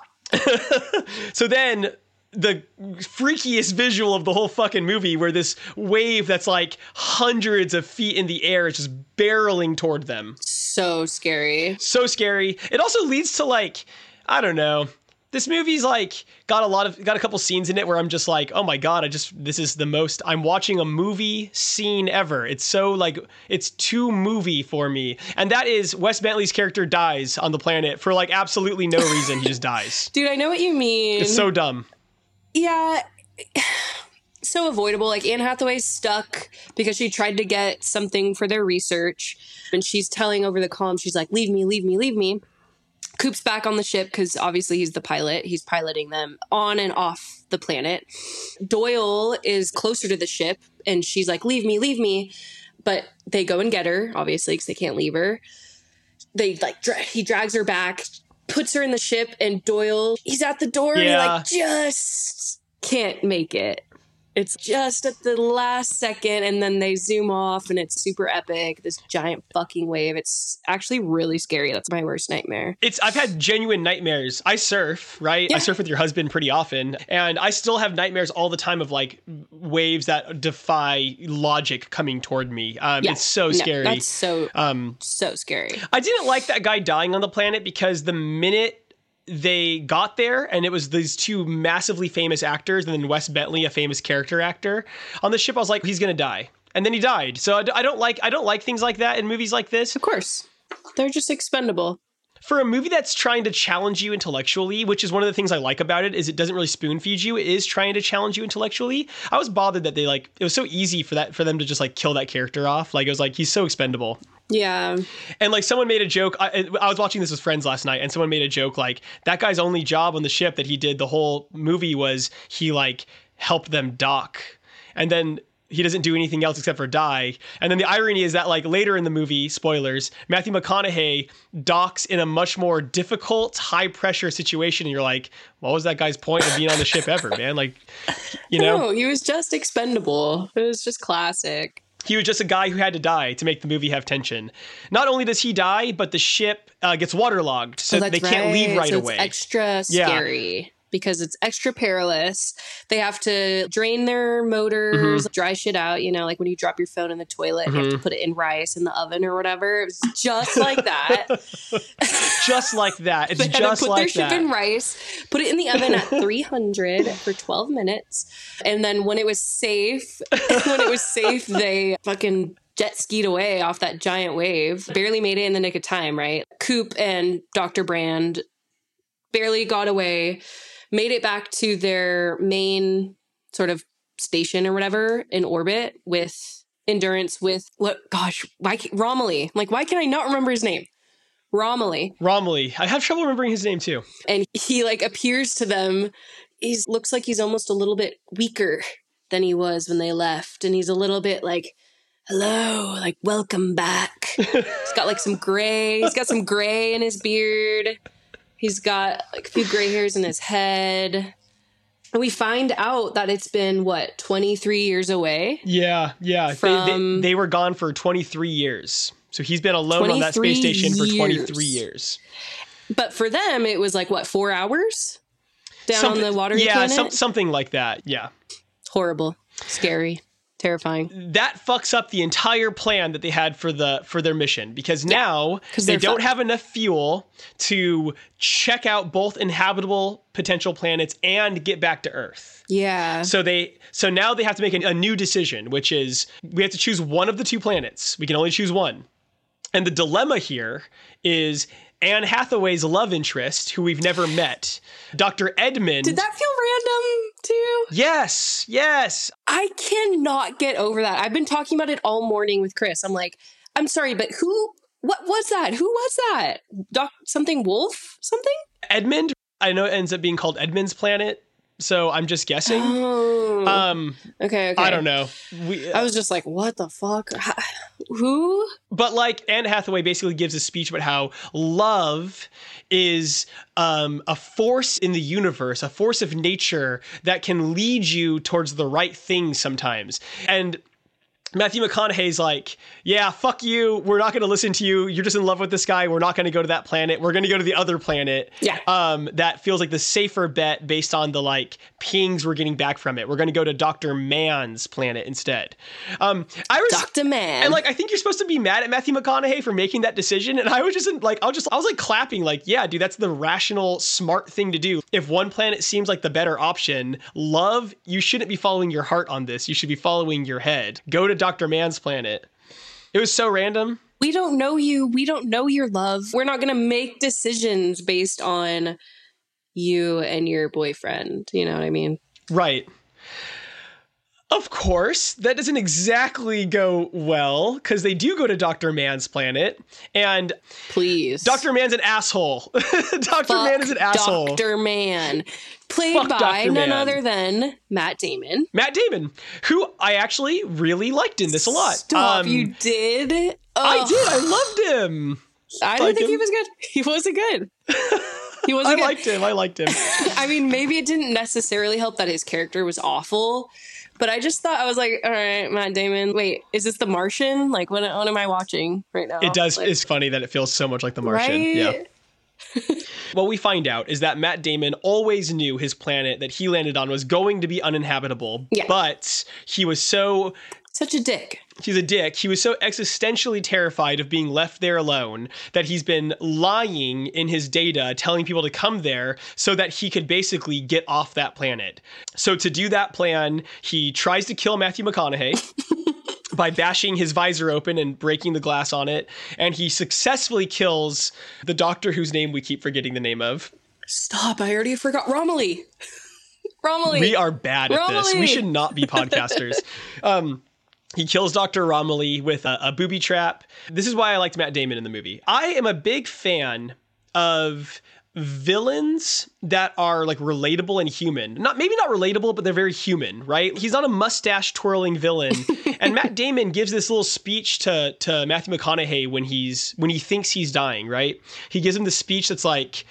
So then the freakiest visual of the whole fucking movie, where this wave that's like hundreds of feet in the air is just barreling toward them. So scary. So scary. It also leads to like, I don't know. This movie's like got a lot of got a couple scenes in it where I'm just like, oh my god, I just this is the most I'm watching a movie scene ever. It's so like it's too movie for me. And that is Wes Bentley's character dies on the planet for like absolutely no reason. He just dies. Dude, I know what you mean. It's so dumb. Yeah. So avoidable. Like Anne Hathaway's stuck because she tried to get something for their research, and she's telling over the comm, she's like, leave me, leave me, leave me. Coop's back on the ship because obviously he's the pilot. He's piloting them on and off the planet. Doyle is closer to the ship, and she's like, leave me, leave me. but they go and get her, obviously, because they can't leave her. They like dra- he drags her back, puts her in the ship, and Doyle, he's at the door, and he Yeah. like just can't make it. It's just at the last second, and then they zoom off, and it's super epic. This giant fucking wave. It's actually really scary. That's my worst nightmare. It's I've had genuine nightmares. I surf, right? Yeah. I surf with your husband pretty often, and I still have nightmares all the time of like waves that defy logic coming toward me. Um, Yeah. It's so No, scary. that's so um, so scary. I didn't like that guy dying on the planet because the minute they got there and it was these two massively famous actors and then Wes Bentley, a famous character actor on the ship, I was like, he's gonna die, and then he died. So I, d- I don't like I don't like things like that in movies like this. Of course, they're just expendable. For a movie that's trying to challenge you intellectually, which is one of the things I like about it, is it doesn't really spoon feed you. It is trying to challenge you intellectually. I was bothered that they like it was so easy for that for them to just like kill that character off. Like it was like he's so expendable. Yeah. And like someone made a joke. I, I was watching this with friends last night, and someone made a joke like that guy's only job on the ship that he did the whole movie was he like helped them dock, and then he doesn't do anything else except for die. And then the irony is that like later in the movie, spoilers, Matthew McConaughey docks in a much more difficult, high pressure situation. And you're like, what was that guy's point of being on the ship ever, man? Like, you know, No, he was just expendable. It was just classic. he was just a guy who had to die to make the movie have tension. Not only does he die, but the ship uh, gets waterlogged, so Oh, that's they can't leave right so away. It's extra Yeah. scary because it's extra perilous. They have to drain their motors, Mm-hmm. dry shit out. You know, like when you drop your phone in the toilet, you have to put it in rice in the oven or whatever. It was just like that. Just like that. It's They had just to put like their ship that. in rice, put it in the oven at three hundred for twelve minutes, and then when it was safe, when it was safe, they fucking jet skied away off that giant wave. Barely made it in the nick of time, right? Coop and Doctor Brand barely got away, made it back to their main sort of station or whatever in orbit with Endurance with what? Gosh, why can't, Romilly? Like, why can I not remember his name? Romilly. Romilly. I have trouble remembering his name too. And he like appears to them. He looks like he's almost a little bit weaker than he was when they left, and he's a little bit like, "Hello, like welcome back." He's got like some gray. He's got some gray in his beard. He's got like a few gray hairs in his head. And we find out that it's been what twenty-three years away. Yeah, yeah. They- From- they, they were gone for twenty-three years. So he's been alone on that space twenty-three station for years. twenty-three years. But for them, it was like what four hours down Something- on the water Yeah, planet. some, something like that. Yeah. Horrible, scary, terrifying. That fucks up the entire plan that they had for the for their mission, because now 'cause they they're don't fucked. have enough fuel to check out both inhabitable potential planets and get back to Earth. Yeah. So they so now they have to make a, a new decision, which is we have to choose one of the two planets. We can only choose one. And the dilemma here is Anne Hathaway's love interest, who we've never met, Doctor Edmund. Did that feel random too? Yes, yes. I cannot get over that. I've been talking about it all morning with Chris. I'm like, I'm sorry, but who, what was that? Who was that? Doc, something Wolf? Something? Edmund, I know it ends up being called Edmund's planet, so I'm just guessing. Oh. Um, okay, okay. I don't know. We, I was just like, what the fuck? Ha- Who? But like Anne Hathaway basically gives a speech about how love is um, a force in the universe, a force of nature that can lead you towards the right thing sometimes. And Matthew McConaughey's like, yeah, fuck you. We're not going to listen to you. You're just in love with this guy. We're not going to go to that planet. We're going to go to the other planet. Yeah. Um, that feels like the safer bet based on the like pings we're getting back from it. We're going to go to Doctor Mann's planet instead. Um, I was Doctor Man. And like, I think you're supposed to be mad at Matthew McConaughey for making that decision. And I was just like, I was just, I was like clapping, like, yeah, dude, that's the rational, smart thing to do. If one planet seems like the better option, love, you shouldn't be following your heart on this. You should be following your head. Go to Doctor Mann's planet. It was so random. we don't know you. We don't know your love. We're not going to make decisions based on you and your boyfriend. You know what I mean? Right. Of course, that doesn't exactly go well, because they do go to Doctor Man's planet, and Please. Doctor Man's an asshole. Doctor Man is an asshole. Doctor Man. Played Fuck by Doctor none Man. other than Matt Damon. Matt Damon, who I actually really liked in this a lot. Stop, Um, you did? I Ugh. did. I loved him. I didn't like think he him. was good. He wasn't good. He I wasn't good. liked him. I liked him. I mean, maybe it didn't necessarily help that his character was awful, but I just thought, I was like, all right, Matt Damon. Wait, is this The Martian? Like, what, what am I watching right now? It does. Like, It's funny that it feels so much like The Martian. right? Yeah. What we find out is that Matt Damon always knew his planet that he landed on was going to be uninhabitable, Yeah. but he was so Such a dick. he's a dick. He was so existentially terrified of being left there alone that he's been lying in his data, telling people to come there so that he could basically get off that planet. So to do that plan, he tries to kill Matthew McConaughey by bashing his visor open and breaking the glass on it. And he successfully kills the doctor whose name we keep forgetting the name of. Stop, I already forgot. Romilly. Romilly. We are bad at this. Romilly. We should not be podcasters. um, He kills Doctor Romilly with a, a booby trap. This is why I liked Matt Damon in the movie. I am a big fan of villains that are like relatable and human. Not maybe not relatable, but they're very human, right? He's not a mustache twirling villain. And Matt Damon gives this little speech to to Matthew McConaughey when he's when he thinks he's dying, right? He gives him the speech that's like,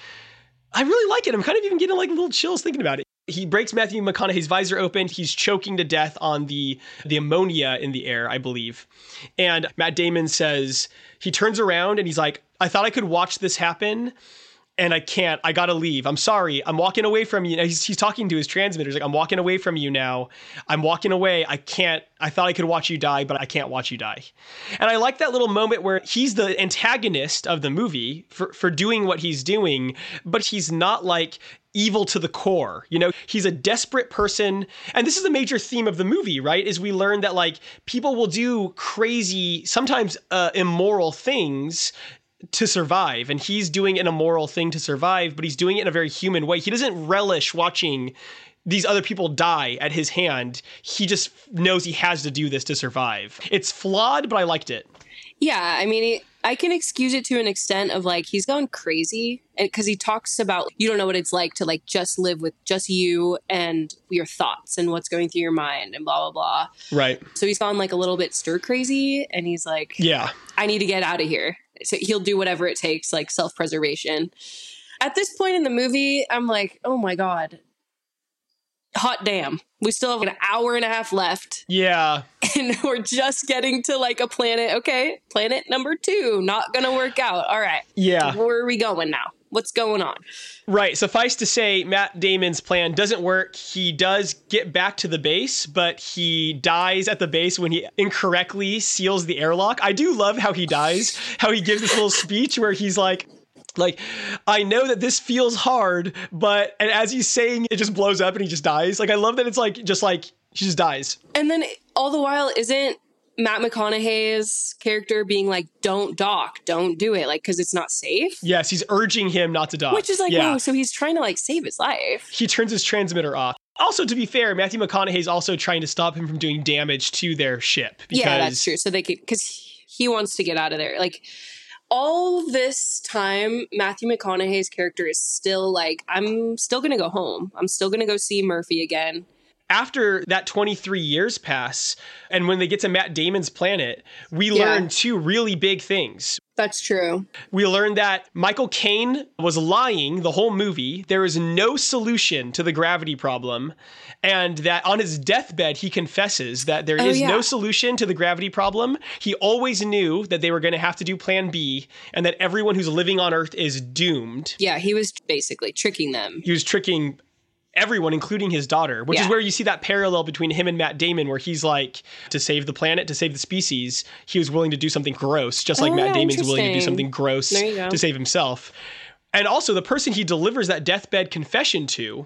I really like it. I'm kind of even getting like little chills thinking about it. He breaks Matthew McConaughey's visor open. He's choking to death on the the ammonia in the air, I believe. And Matt Damon says, he turns around and he's like, I thought I could watch this happen, and I can't. I gotta leave. I'm sorry. I'm walking away from you. He's, he's talking to his transmitter. He's like, I'm walking away from you now. I'm walking away. I can't. I thought I could watch you die, but I can't watch you die. And I like that little moment where he's the antagonist of the movie for, for doing what he's doing, but he's not like evil to the core. You know, he's a desperate person. And this is a major theme of the movie, right? Is we learn that like people will do crazy, sometimes uh, immoral things to survive. And he's doing an immoral thing to survive, but he's doing it in a very human way. He doesn't relish watching these other people die at his hand. He just knows he has to do this to survive. It's flawed, but I liked it. Yeah, I mean, he, I can excuse it to an extent of like he's gone crazy because he talks about you don't know what it's like to like just live with just you and your thoughts and what's going through your mind and blah, blah, blah. Right. So he's gone like a little bit stir crazy and he's like, yeah, I need to get out of here. So he'll do whatever it takes, like self-preservation. At this point in the movie, I'm like, oh my God. Hot damn. We still have an hour and a half left. Yeah. And we're just getting to like a planet. Okay, planet number two. Not going to work out. All right. Yeah. Where are we going now? What's going on? Right. Suffice to say, Matt Damon's plan doesn't work. He does get back to the base, but he dies at the base when he incorrectly seals the airlock. I do love how he dies, how he gives this little speech where he's like, Like, I know that this feels hard, but, and as he's saying, it just blows up and he just dies. Like, I love that it's like, just like, he just dies. And then all the while, isn't Matt McConaughey's character being like, don't dock, don't do it, like, because it's not safe? Yes, he's urging him not to dock. Which is like, yeah. whoa, so he's trying to like save his life. He turns his transmitter off. Also, to be fair, Matthew McConaughey's also trying to stop him from doing damage to their ship. Because, yeah, that's true. So they could, because he wants to get out of there. Like, all this time, Matthew McConaughey's character is still like, I'm still going to go home. I'm still going to go see Murphy again. After that twenty-three years pass, and when they get to Matt Damon's planet, we Yeah. learn two really big things. That's true. We learned that Michael Caine was lying the whole movie. There is no solution to the gravity problem. And that on his deathbed, he confesses that there Oh, is yeah. no solution to the gravity problem. He always knew that they were going to have to do plan B and that everyone who's living on Earth is doomed. Yeah, he was basically tricking them. He was tricking everyone, including his daughter, which Yeah. is where you see that parallel between him and Matt Damon, where he's like, to save the planet, to save the species, he was willing to do something gross, just like Oh, Matt yeah, Damon's willing to do interesting. something gross There you go. to save himself. And also, the person he delivers that deathbed confession to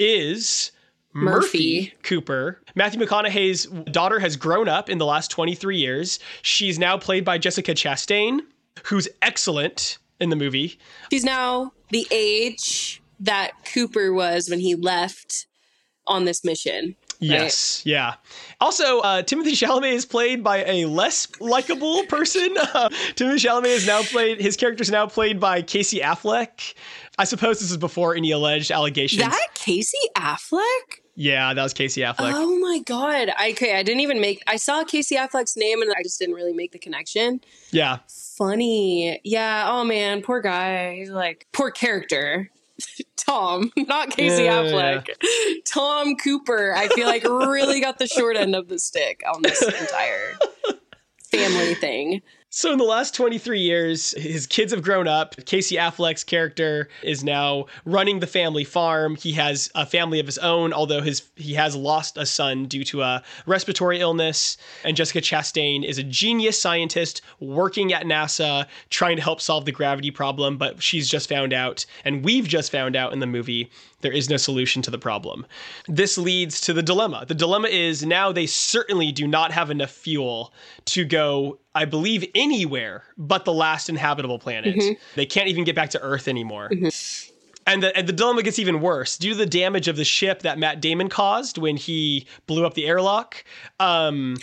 is Murphy, Murphy. Cooper. Matthew McConaughey's daughter has grown up in the last twenty-three years. She's now played by Jessica Chastain, who's excellent in the movie. She's now the age that Cooper was when he left on this mission. Yes, yeah. Also, uh, Timothée Chalamet is played by a less likable person. Uh, Timothée Chalamet is now played, his character is now played by Casey Affleck. I suppose this is before any alleged allegations. That Casey Affleck? Yeah, that was Casey Affleck. Oh my God. I, okay, I didn't even make, I saw Casey Affleck's name and I just didn't really make the connection. Yeah. Funny. Yeah. Oh man, poor guy. He's like, poor character. Tom, not Casey Yeah. Affleck. Tom Cooper, I feel like really got the short end of the stick on this entire family thing. So in the last twenty-three years, his kids have grown up. Casey Affleck's character is now running the family farm. He has a family of his own, although his he has lost a son due to a respiratory illness. And Jessica Chastain is a genius scientist working at NASA, trying to help solve the gravity problem, but she's just found out, and we've just found out in the movie, there is no solution to the problem. This leads to the dilemma. The dilemma is now they certainly do not have enough fuel to go, I believe, anywhere but the last inhabitable planet. Mm-hmm. They can't even get back to Earth anymore. Mm-hmm. And the, and the dilemma gets even worse. Due to the damage of the ship that Matt Damon caused when he blew up the airlock, um,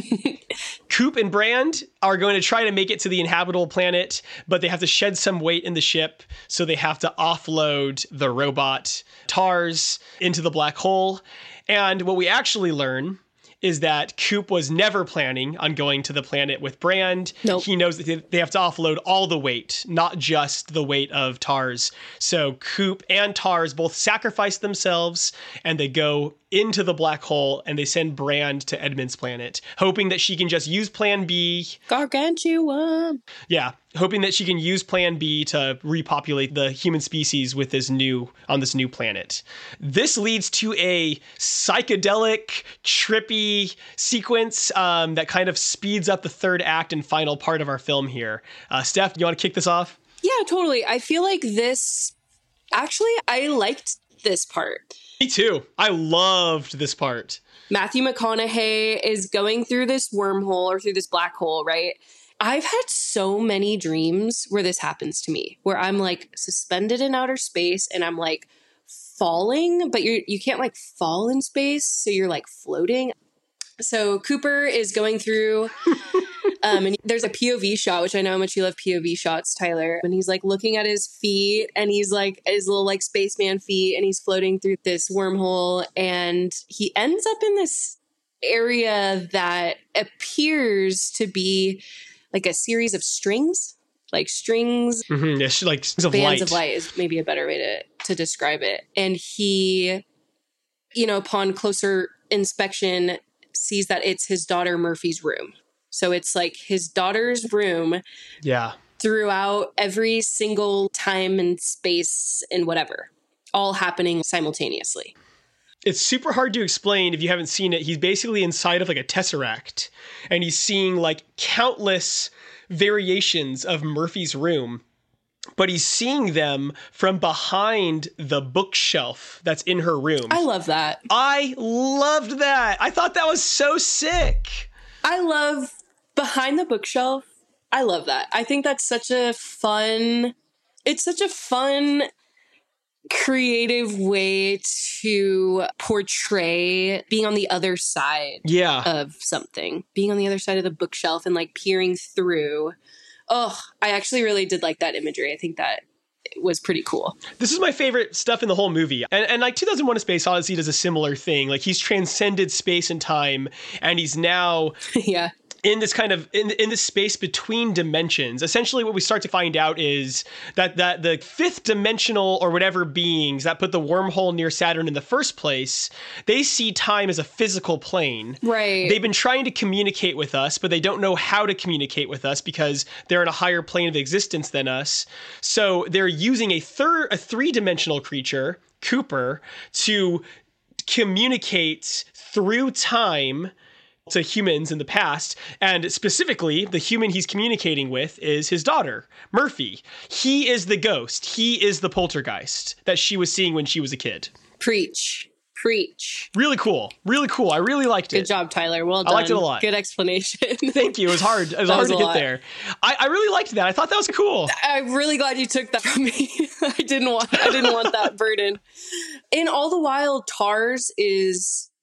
Coop and Brand are going to try to make it to the inhabitable planet, but they have to shed some weight in the ship, so they have to offload the robot TARS into the black hole. And what we actually learn is that Coop was never planning on going to the planet with Brand. Nope. He knows that they have to offload all the weight, not just the weight of TARS. So Coop and TARS both sacrifice themselves and they go into the black hole and they send Brand to Edmund's planet, hoping that she can just use Plan B. Gargantuan. Yeah, hoping that she can use Plan B to repopulate the human species with this new on this new planet. This leads to a psychedelic, trippy sequence um, that kind of speeds up the third act and final part of our film here. Uh, Steph, you want to kick this off? Yeah, totally. I feel like this, actually, I liked this part. Me too. I loved this part. Matthew McConaughey is going through this wormhole or through this black hole, right? I've had so many dreams where this happens to me, where I'm like suspended in outer space and I'm like falling, but you you can't like fall in space, so you're like floating. So Cooper is going through, um, and there's a P O V shot, which I know how much you love P O V shots, Tyler. And he's like looking at his feet, and he's like his little like spaceman feet, and he's floating through this wormhole, and he ends up in this area that appears to be like a series of strings, like strings. Mm-hmm. Yeah, like strings of bands light. of light is maybe a better way to to describe it. And he, you know, upon closer inspection, sees that it's his daughter Murphy's room. So it's like his daughter's room. Yeah. Throughout every single time and space and whatever, all happening simultaneously. It's super hard to explain if you haven't seen it. He's basically inside of like a tesseract, and he's seeing like countless variations of Murphy's room, but he's seeing them from behind the bookshelf that's in her room. I love that. I loved that. I thought that was so sick. I love behind the bookshelf. I love that. I think that's such a fun, it's such a fun, creative way to portray being on the other side yeah. of something, being on the other side of the bookshelf and like peering through. Oh, I actually really did like that imagery. I think that was pretty cool. This is my favorite stuff in the whole movie. And, and like two thousand one A Space Odyssey does a similar thing. Like he's transcended space and time, and he's now yeah. in this kind of in in this space between dimensions. Essentially what we start to find out is that that the fifth dimensional or whatever beings that put the wormhole near Saturn in the first place, they see time as a physical plane. Right. They've been trying to communicate with us, but they don't know how to communicate with us because they're in a higher plane of existence than us. So they're using a third a three-dimensional creature, Cooper, to communicate through time to humans in the past, and specifically the human he's communicating with is his daughter, Murphy. He is the ghost. He is the poltergeist that she was seeing when she was a kid. Preach. Preach. Really cool. Really cool. I really liked it. Good job, Tyler. Well done. I liked it a lot. Good explanation. Thank you. It was hard. It was hard was to a get lot. there. I, I really liked that. I thought that was cool. I'm really glad you took that from me. I didn't want I didn't want that burden. And all the while, TARS is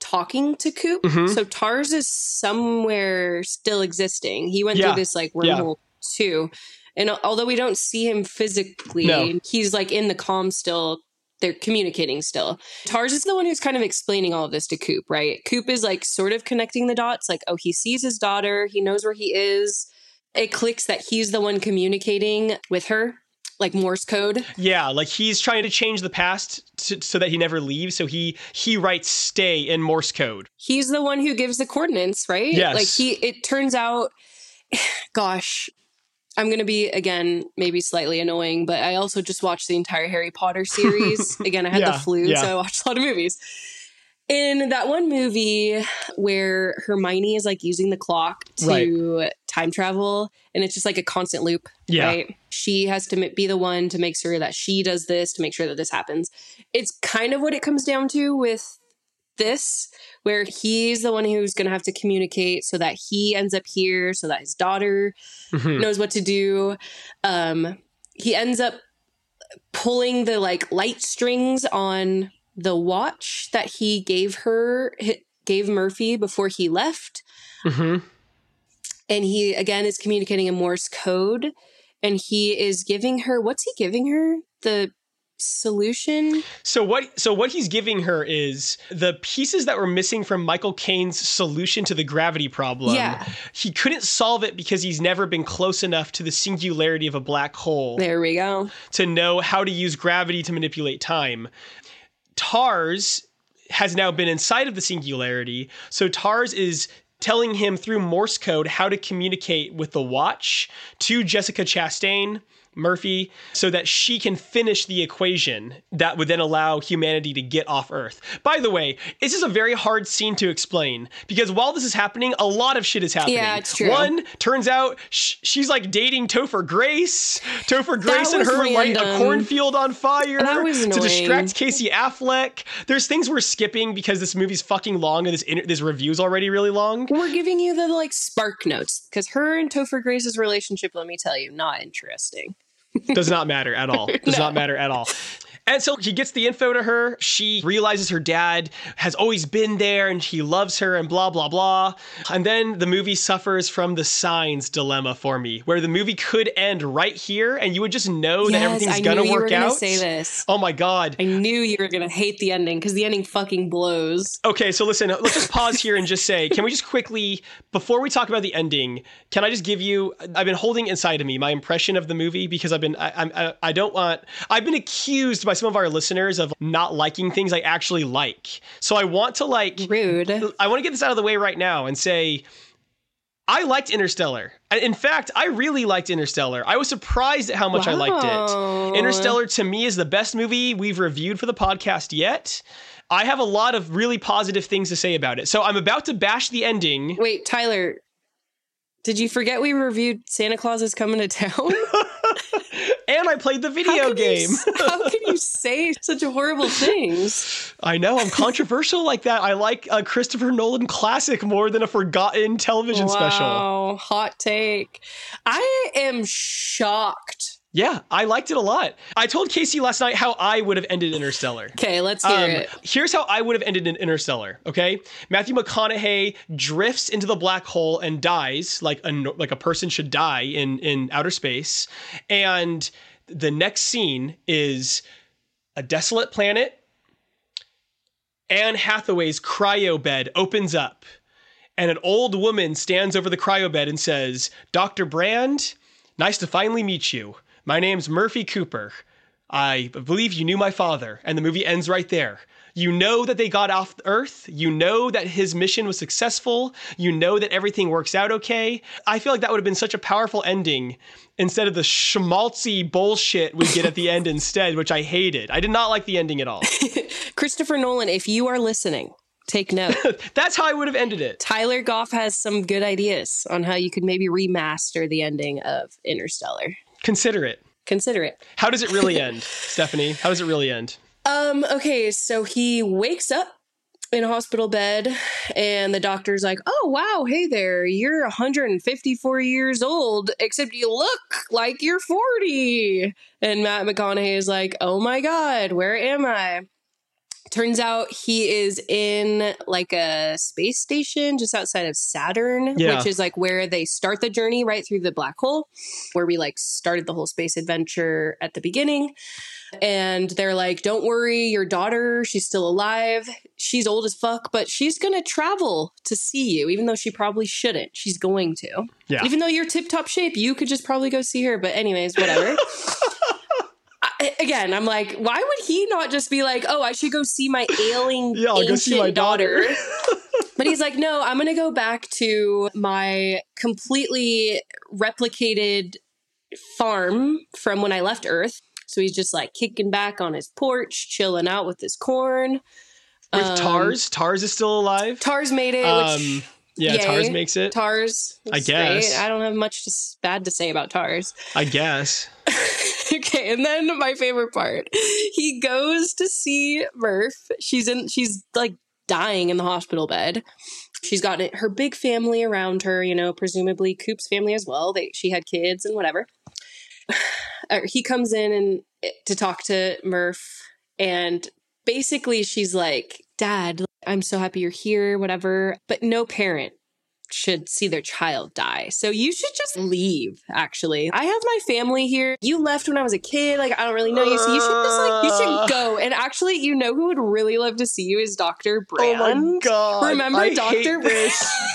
talking to Coop. Mhm. So Tars is somewhere still existing. He went Yeah. through this like wormhole too. And although we don't see him physically, No. he's like in the comm still. They're communicating still. Tars is the one who's kind of explaining all of this to Coop, right? Coop is like sort of connecting the dots. Like, oh, he sees his daughter. He knows where he is. It clicks that he's the one communicating with her, like Morse code. Yeah, like he's trying to change the past to, so that he never leaves. So he he writes "stay" in Morse code. He's the one who gives the coordinates, right? Yes. Like he, it turns out, gosh, I'm going to be, again, maybe slightly annoying, but I also just watched the entire Harry Potter series. Again, I had Yeah, the flu, yeah. so I watched a lot of movies. In that one movie where Hermione is like using the clock to time travel, and it's just like a constant loop, Yeah. right? She has to m- be the one to make sure that she does this, to make sure that this happens. It's kind of what it comes down to with this, where he's the one who's going to have to communicate so that he ends up here, so that his daughter Mhm. knows what to do. Um, he ends up pulling the like light strings on the watch that he gave her, hi- gave Murphy before he left. Mhm. And he, again, is communicating in Morse code. And he is giving her, what's he giving her? The solution? So what so what he's giving her is the pieces that were missing from Michael Caine's solution to the gravity problem. Yeah. He couldn't solve it because he's never been close enough to the singularity of a black hole There we go. to know how to use gravity to manipulate time. Tars has now been inside of the singularity, so Tars is telling him through Morse code how to communicate with the watch to Jessica Chastain, Murphy, so that she can finish the equation that would then allow humanity to get off Earth. By the way, this is a very hard scene to explain because while this is happening, a lot of shit is happening. Yeah, it's true. One, turns out sh- she's like dating Topher Grace. Topher Grace and was her light a random. cornfield on fire That was to annoying. distract Casey Affleck. There's things we're skipping because this movie's fucking long and this inter- this review's already really long. We're giving you the like spark notes because her and Topher Grace's relationship, let me tell you, not interesting. Does not matter at all. Does No. not matter at all. And so he gets the info to her. She realizes her dad has always been there and he loves her and blah, blah, blah. And then the movie suffers from the signs dilemma for me, where the movie could end right here and you would just know that Yes, everything's I going knew to you were work gonna out. say this. Oh my God. I knew you were going to hate the ending because the ending fucking blows. Okay, so listen, let's just pause here and just say, can we just quickly, before we talk about the ending, can I just give you, I've been holding inside of me my impression of the movie because I've been, I, I, I don't want, I've been accused by some of our listeners of not liking things I actually like. So I want to like, Rude. I want to get this out of the way right now and say, I liked Interstellar. In fact, I really liked Interstellar. I was surprised at how much I liked Wow. it. Interstellar to me is the best movie we've reviewed for the podcast yet. I have a lot of really positive things to say about it. So I'm about to bash the ending. Wait, Tyler, did you forget we reviewed Santa Claus is Coming to Town? And I played the How video can you game. s- how can you say such horrible things? I know, I'm controversial like that. I like a Christopher Nolan classic more than a forgotten television special. Wow, hot take. I am shocked. Yeah, I liked it a lot. I told Casey last night how I would have ended Interstellar. Okay, let's hear Um, it. here's how I would have ended in Interstellar. Okay, Matthew McConaughey drifts into the black hole and dies, like a no- like a person should die in in outer space. And the next scene is a desolate planet. Anne Hathaway's cryo bed opens up, and an old woman stands over the cryo bed and says, "Doctor Brand, nice to finally meet you. My name's Murphy Cooper. I believe you knew my father." And the movie ends right there. You know that they got off Earth. You know that his mission was successful. You know that everything works out okay. I feel like that would have been such a powerful ending instead of the schmaltzy bullshit we get at the end instead, which I hated. I did not like the ending at all. Christopher Nolan, if you are listening, take note. That's how I would have ended it. Tyler Goff has some good ideas on how you could maybe remaster the ending of Interstellar. Consider it. Consider it. How does it really end, Stephanie? How does it really end? Um, okay, so he wakes up in a hospital bed and the doctor's like, "Oh, wow, hey there, you're one hundred fifty-four years old, except you look like you're forty. And Matt McConaughey is like, "Oh my God, where am I?" Turns out he is in like a space station just outside of Saturn, Yeah. which is like where they start the journey right through the black hole, where we like started the whole space adventure at the beginning. And they're like, don't worry, your daughter, she's still alive. She's old as fuck, but she's going to travel to see you, even though she probably shouldn't. She's going to. Yeah. Even though you're tip-top shape, you could just probably go see her. But anyways, whatever. I, again, I'm like, why would he not just be like, oh, I should go see my ailing Yeah, I'll go ancient see my daughter. But he's like, no, I'm going to go back to my completely replicated farm from when I left Earth. So he's just like kicking back on his porch, chilling out with his corn. With Um, Tars. Tars is still alive. Tars made it, Um, which yeah, yay. Tars makes it. Tars. I is guess. great. I don't have much to, s- bad to say about Tars. I guess. Okay, and then my favorite part. He goes to see Murph. She's in she's like dying in the hospital bed. She's got it- her big family around her, you know, presumably Coop's family as well. They she had kids and whatever. Uh, he comes in and to talk to Murph, and basically she's like, Dad, I'm so happy you're here, whatever, but no parent should see their child die. So you should just leave, actually. I have my family here. You left when I was a kid. Like, I don't really know you. So you should just, like, you should go. And actually, you know who would really love to see you is Doctor Brand. Oh my God. Remember I Doctor hate this.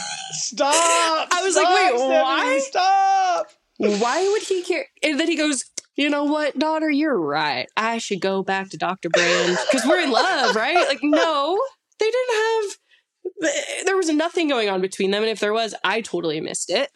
Stop. I was Stop, like, wait, Stephanie, why? Stop. Why would he care? And then he goes, you know what, daughter, you're right. I should go back to Doctor Brand because we're in love, right? Like, no, they didn't have, there was nothing going on between them. And if there was, I totally missed it.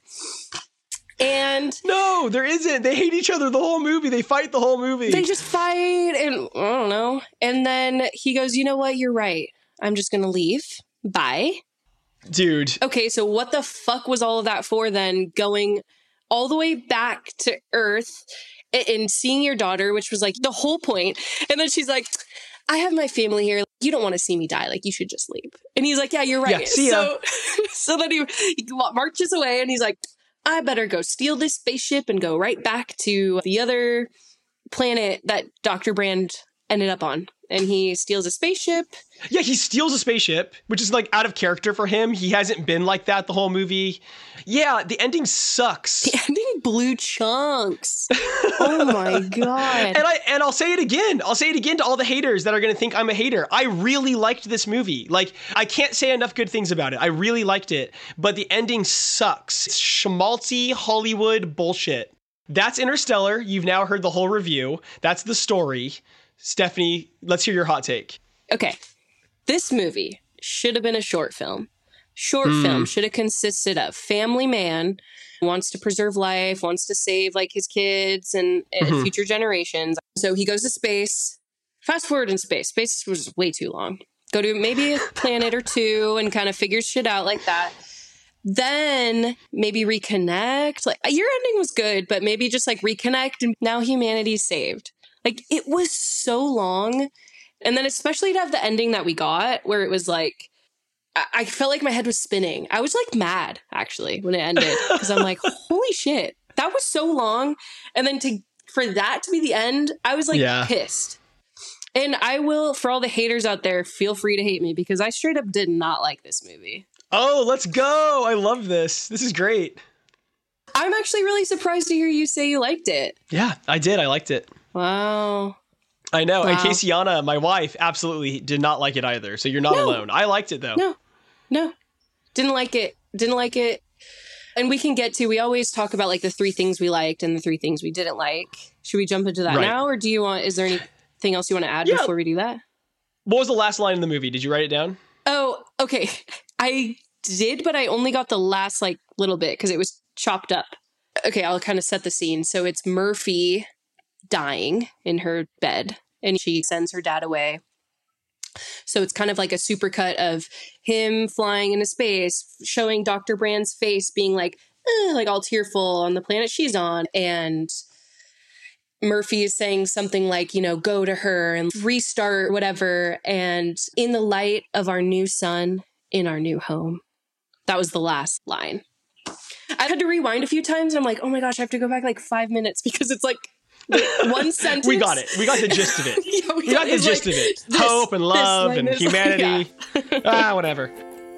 And No, there isn't. They hate each other the whole movie. They fight the whole movie. they just fight and I don't know. And then he goes, you know what, you're right. I'm just going to leave. Bye. Dude. Okay, so what the fuck was all of that for then? Going all the way back to Earth and seeing your daughter, which was like the whole point. And then she's like, I have my family here. You don't want to see me die. Like, you should just leave. And he's like, yeah, you're right. Yeah, see ya. So, so then he, he marches away and he's like, I better go steal this spaceship and go right back to the other planet that Doctor Brand ended up on. And he steals a spaceship. Yeah, he steals a spaceship, which is like out of character for him. He hasn't been like that the whole movie. Yeah, the ending sucks. The ending blew chunks. Oh my God. And I and I'll say it again. I'll say it again to all the haters that are going to think I'm a hater. I really liked this movie. Like, I can't say enough good things about it. I really liked it, but the ending sucks. It's schmaltzy Hollywood bullshit. That's Interstellar. You've now heard the whole review. That's the story. Stephanie, let's hear your hot take. Okay. This movie should have been a short film. Short Mm. film should have consisted of family man wants to preserve life, wants to save like his kids and, and Mhm. future generations. So he goes to space. Fast forward in space. Space was way too long. Go to maybe a planet or two and kind of figure shit out like that. Then maybe reconnect. Like, your ending was good, but maybe just like reconnect and now humanity's saved. Like, it was so long. And then especially to have the ending that we got where it was like, I, I felt like my head was spinning. I was like mad actually when it ended because I'm like, holy shit, that was so long. And then to for that to be the end, I was like Yeah. pissed. And I will, for all the haters out there, feel free to hate me because I straight up did not like this movie. Oh, let's go. I love this. This is great. I'm actually really surprised to hear you say you liked it. Yeah, I did. I liked it. Wow. I know. And Wow. Caseyana, my wife, absolutely did not like it either. So you're not No. alone. I liked it though. No, no, didn't like it. Didn't like it. And we can get to, we always talk about like the three things we liked and the three things we didn't like. Should we jump into that Right. now? Or do you want, is there anything else you want to add Yeah. before we do that? What was the last line in the movie? Did you write it down? Oh, okay. I did, but I only got the last like little bit because it was chopped up. Okay, I'll kind of set the scene. So it's Murphy dying in her bed and she sends her dad away. So it's kind of like a supercut of him flying into space, showing Doctor Brand's face being like, eh, like all tearful on the planet she's on. And Murphy is saying something like, you know, go to her and restart, whatever. And in the light of our new sun in our new home. That was the last line. I had to rewind a few times. And I'm like, oh my gosh, I have to go back like five minutes because it's like One sentence. We got it. We got the gist of it. Yeah, we got the gist like, of it. This, Hope and love this, and this, humanity. Yeah. Ah, whatever.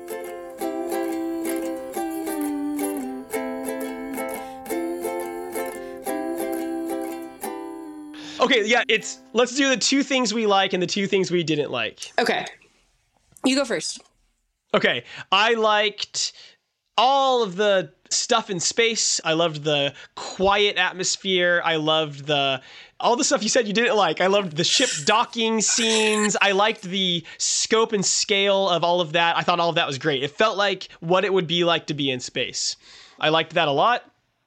Okay, yeah, it's let's do the two things we like and the two things we didn't like. Okay. You go first. Okay, I liked all of the stuff in space. I loved the quiet atmosphere. I loved the all the stuff you said you didn't like. I loved the ship docking scenes. I liked the scope and scale of all of that. I thought all of that was great. It felt like what it would be like to be in space. I liked that a lot.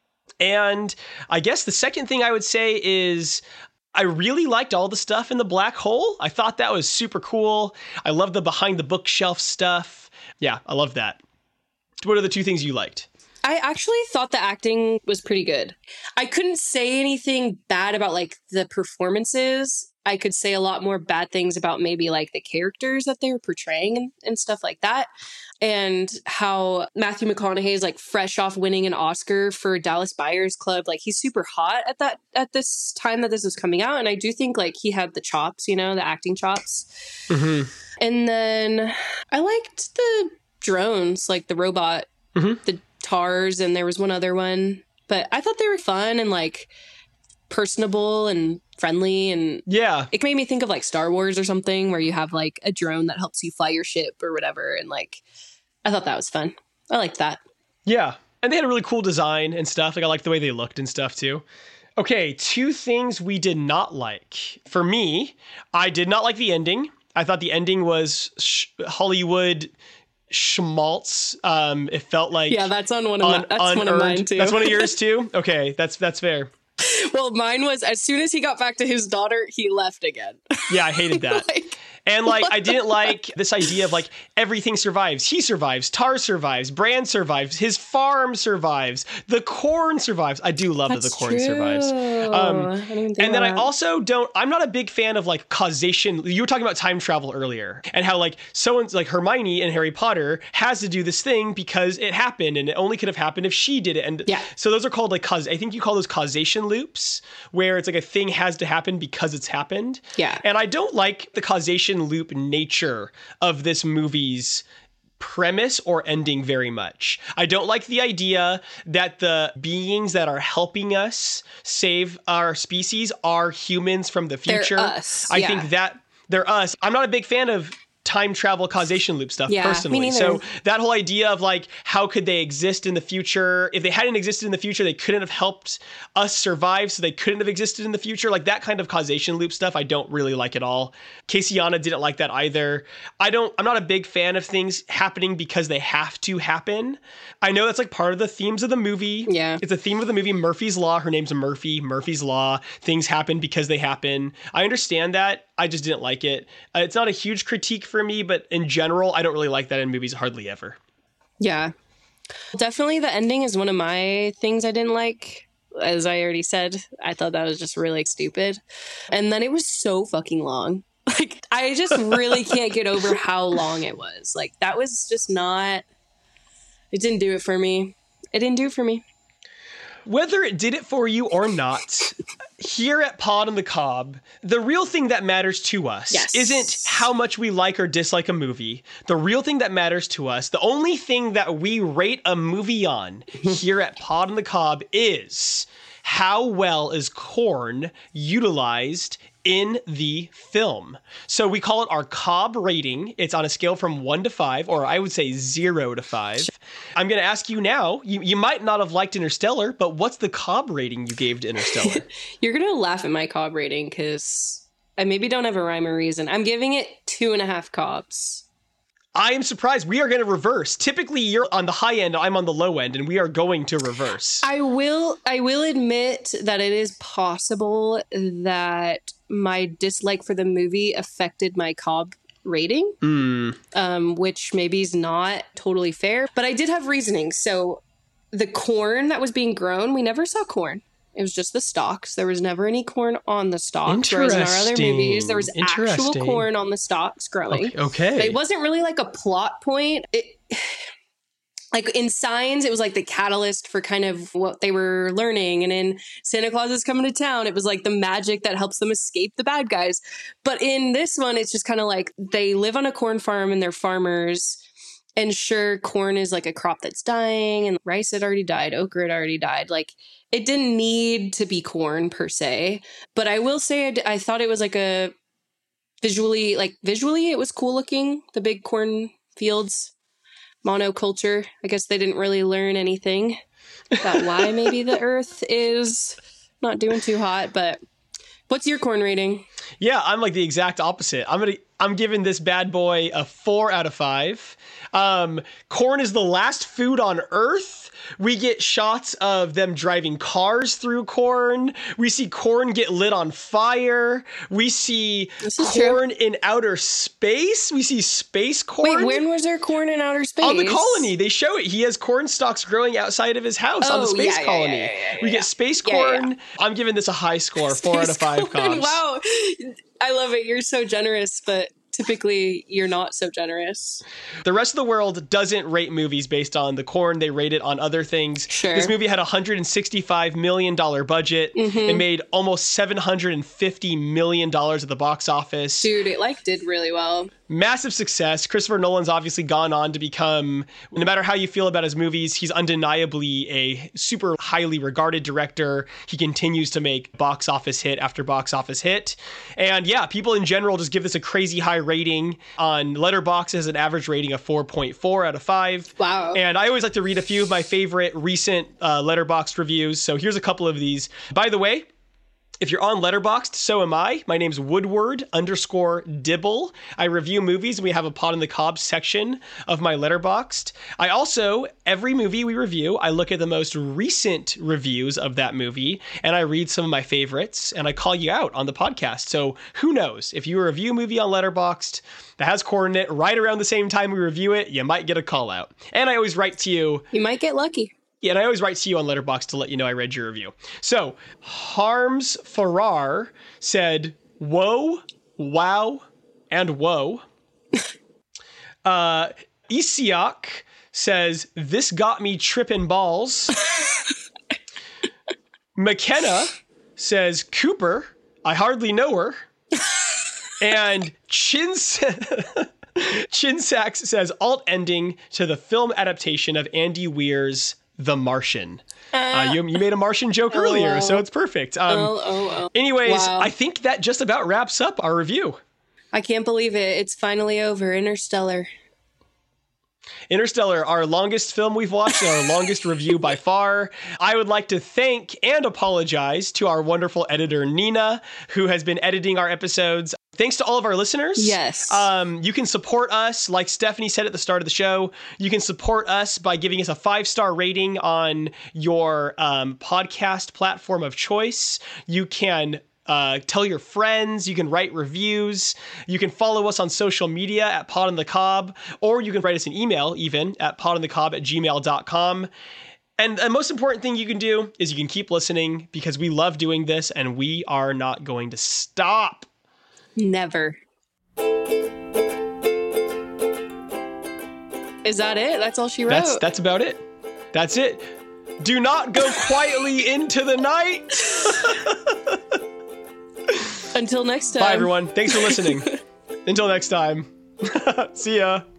And I guess the second thing I would say is I really liked all the stuff in the black hole. I thought that was super cool. I love the behind the bookshelf stuff. Yeah, I love that. What are the two things you liked? I actually thought the acting was pretty good. I couldn't say anything bad about like the performances. I could say a lot more bad things about maybe like the characters that they were portraying and, and stuff like that. And how Matthew McConaughey is like fresh off winning an Oscar for Dallas Buyers Club. Like he's super hot at that at this time that this was coming out. And I do think like he had the chops, you know, the acting chops. Mm-hmm. And then I liked the drones, like the robot, mm-hmm. the TARS, and there was one other one. But I thought they were fun and like personable and friendly, and yeah, it made me think of like Star Wars or something where you have like a drone that helps you fly your ship or whatever, and like I thought that was fun. I liked that. Yeah, and they had a really cool design and stuff. Like I liked the way they looked and stuff too. Okay, two things we did not like. For me, I did not like the ending. I thought the ending was sh- Hollywood schmaltz. Um, it felt like yeah, that's on one of un- my, that's one of mine too. That's one of yours too. Okay, that's that's fair. Well, mine was as soon as he got back to his daughter, he left again. Yeah, I hated that. like, and like, I didn't like this idea of like everything survives. He survives. Tar survives. Brand survives. His farm survives. The corn survives. I do love That's that the corn true. survives. Um, I didn't even think and then about I that. also don't, I'm not a big fan of like causation. You were talking about time travel earlier and how like someone's like Hermione in Harry Potter has to do this thing because it happened and it only could have happened if she did it. And yeah. so those are called like, cause I think you call those causation loops, where it's like a thing has to happen because it's happened. Yeah. And I don't like the causation loop nature of this movie's premise or ending very much. I don't like the idea that the beings that are helping us save our species are humans from the future. They're us. I yeah. think that they're us. I'm not a big fan of time travel causation loop stuff yeah, personally. Me so neither. that whole idea of like, how could they exist in the future? If they hadn't existed in the future, they couldn't have helped us survive. So they couldn't have existed in the future. Like that kind of causation loop stuff, I don't really like at all. Caseyana didn't like that either. I don't, I'm not a big fan of things happening because they have to happen. I know that's like part of the themes of the movie. Yeah. It's a theme of the movie, Murphy's Law. Her name's Murphy, Murphy's Law. Things happen because they happen. I understand that. I just didn't like it. Uh, it's not a huge critique for me, but in general, I don't really like that in movies hardly ever. Yeah. Definitely the ending is one of my things I didn't like. As I already said, I thought that was just really stupid. And then it was so fucking long. Like, I just really can't get over how long it was. Like, that was just not, it didn't do it for me. It didn't do it for me. Whether it did it for you or not, here at Pod on the Cob, the real thing that matters to us yes. isn't how much we like or dislike a movie. The real thing that matters to us, the only thing that we rate a movie on here at Pod on the Cob is how well is corn utilized in the film. So we call it our Cobb rating. It's on a scale from one to five, or I would say zero to five. I'm going to ask you now, you, you might not have liked Interstellar, but what's the Cobb rating you gave to Interstellar? You're going to laugh at my Cobb rating because I maybe don't have a rhyme or reason. I'm giving it two and a half Cobbs. I am surprised. We are going to reverse. Typically, you're on the high end, I'm on the low end, and we are going to reverse. I will I will admit that it is possible that my dislike for the movie affected my Cobb rating, mm. um, which maybe is not totally fair. But I did have reasoning. So the corn that was being grown, we never saw corn. It was just the stalks. There was never any corn on the stalks. Whereas in our other movies, there was actual corn on the stalks growing. Okay. okay. But it wasn't really like a plot point. It, like in Signs, it was like the catalyst for kind of what they were learning. And in Santa Claus is Coming to Town, it was like the magic that helps them escape the bad guys. But in this one, it's just kind of like they live on a corn farm and they're farmers. And sure, corn is like a crop that's dying, and rice had already died, okra had already died. Like, it didn't need to be corn per se. But I will say I, d- I thought it was like a visually, like visually it was cool looking, the big corn fields. Monoculture. I guess they didn't really learn anything about why maybe the earth is not doing too hot. But what's your corn rating? Yeah, I'm like the exact opposite. I'm gonna I'm giving this bad boy a four out of five. Um, corn is the last food on Earth. We get shots of them driving cars through corn. We see corn get lit on fire. We see corn true. in outer space. We see space corn. Wait, when was there corn in outer space? On the colony. They show it. He has corn stalks growing outside of his house oh, on the space yeah, colony. Yeah, yeah, yeah, yeah, we yeah. get space yeah, corn. Yeah. I'm giving this a high score, four space out of five corn. cobs. Wow. I love it. You're so generous, but typically you're not so generous. The rest of the world doesn't rate movies based on the corn. They rate it on other things. Sure. This movie had a one hundred sixty-five million dollars budget. Mm-hmm. It made almost seven hundred fifty million dollars at the box office. Dude, it like did really well. Massive success. Christopher Nolan's obviously gone on to become, no matter how you feel about his movies, he's undeniably a super highly regarded director. He continues to make box office hit after box office hit. And yeah, people in general just give this a crazy high rating. On Letterboxd, it has an average rating of four point four out of five. Wow. And I always like to read a few of my favorite recent uh, Letterboxd reviews. So here's a couple of these. By the way, if you're on Letterboxd, so am I. My name's Woodward underscore Dibble. I review movies, and we have a Pod on the Cob section of my Letterboxd. I also, every movie we review, I look at the most recent reviews of that movie, and I read some of my favorites, and I call you out on the podcast. So who knows? If you review a movie on Letterboxd that has corn in it right around the same time we review it, you might get a call out. And I always write to you. You might get lucky. Yeah, and I always write to you on Letterboxd to let you know I read your review. So, Harms Farrar said, whoa, wow, and whoa. uh, Isiak says, this got me tripping balls. McKenna says, Cooper, I hardly know her. And Chins... Chinsax says, alt ending to the film adaptation of Andy Weir's The Martian. Uh, you, you made a Martian joke earlier, so it's perfect. Um, oh, oh, oh. Anyways, wow. I think that just about wraps up our review. I can't believe it. It's finally over. Interstellar. Interstellar, our longest film we've watched and our longest review by far. I would like to thank and apologize to our wonderful editor, Nina, who has been editing our episodes. Thanks to all of our listeners. Yes. Um, you can support us, like Stephanie said at the start of the show. You can support us by giving us a five-star rating on your um, podcast platform of choice. You can uh, tell your friends. You can write reviews. You can follow us on social media at Pod on the Cob, or you can write us an email even at podonthecob at gmail dot com. And the most important thing you can do is you can keep listening because we love doing this and we are not going to stop. Never. Is that it? That's all she wrote? That's that's about it. That's it. Do not go quietly into the night. Until next time. Bye, everyone. Thanks for listening. Until next time. See ya.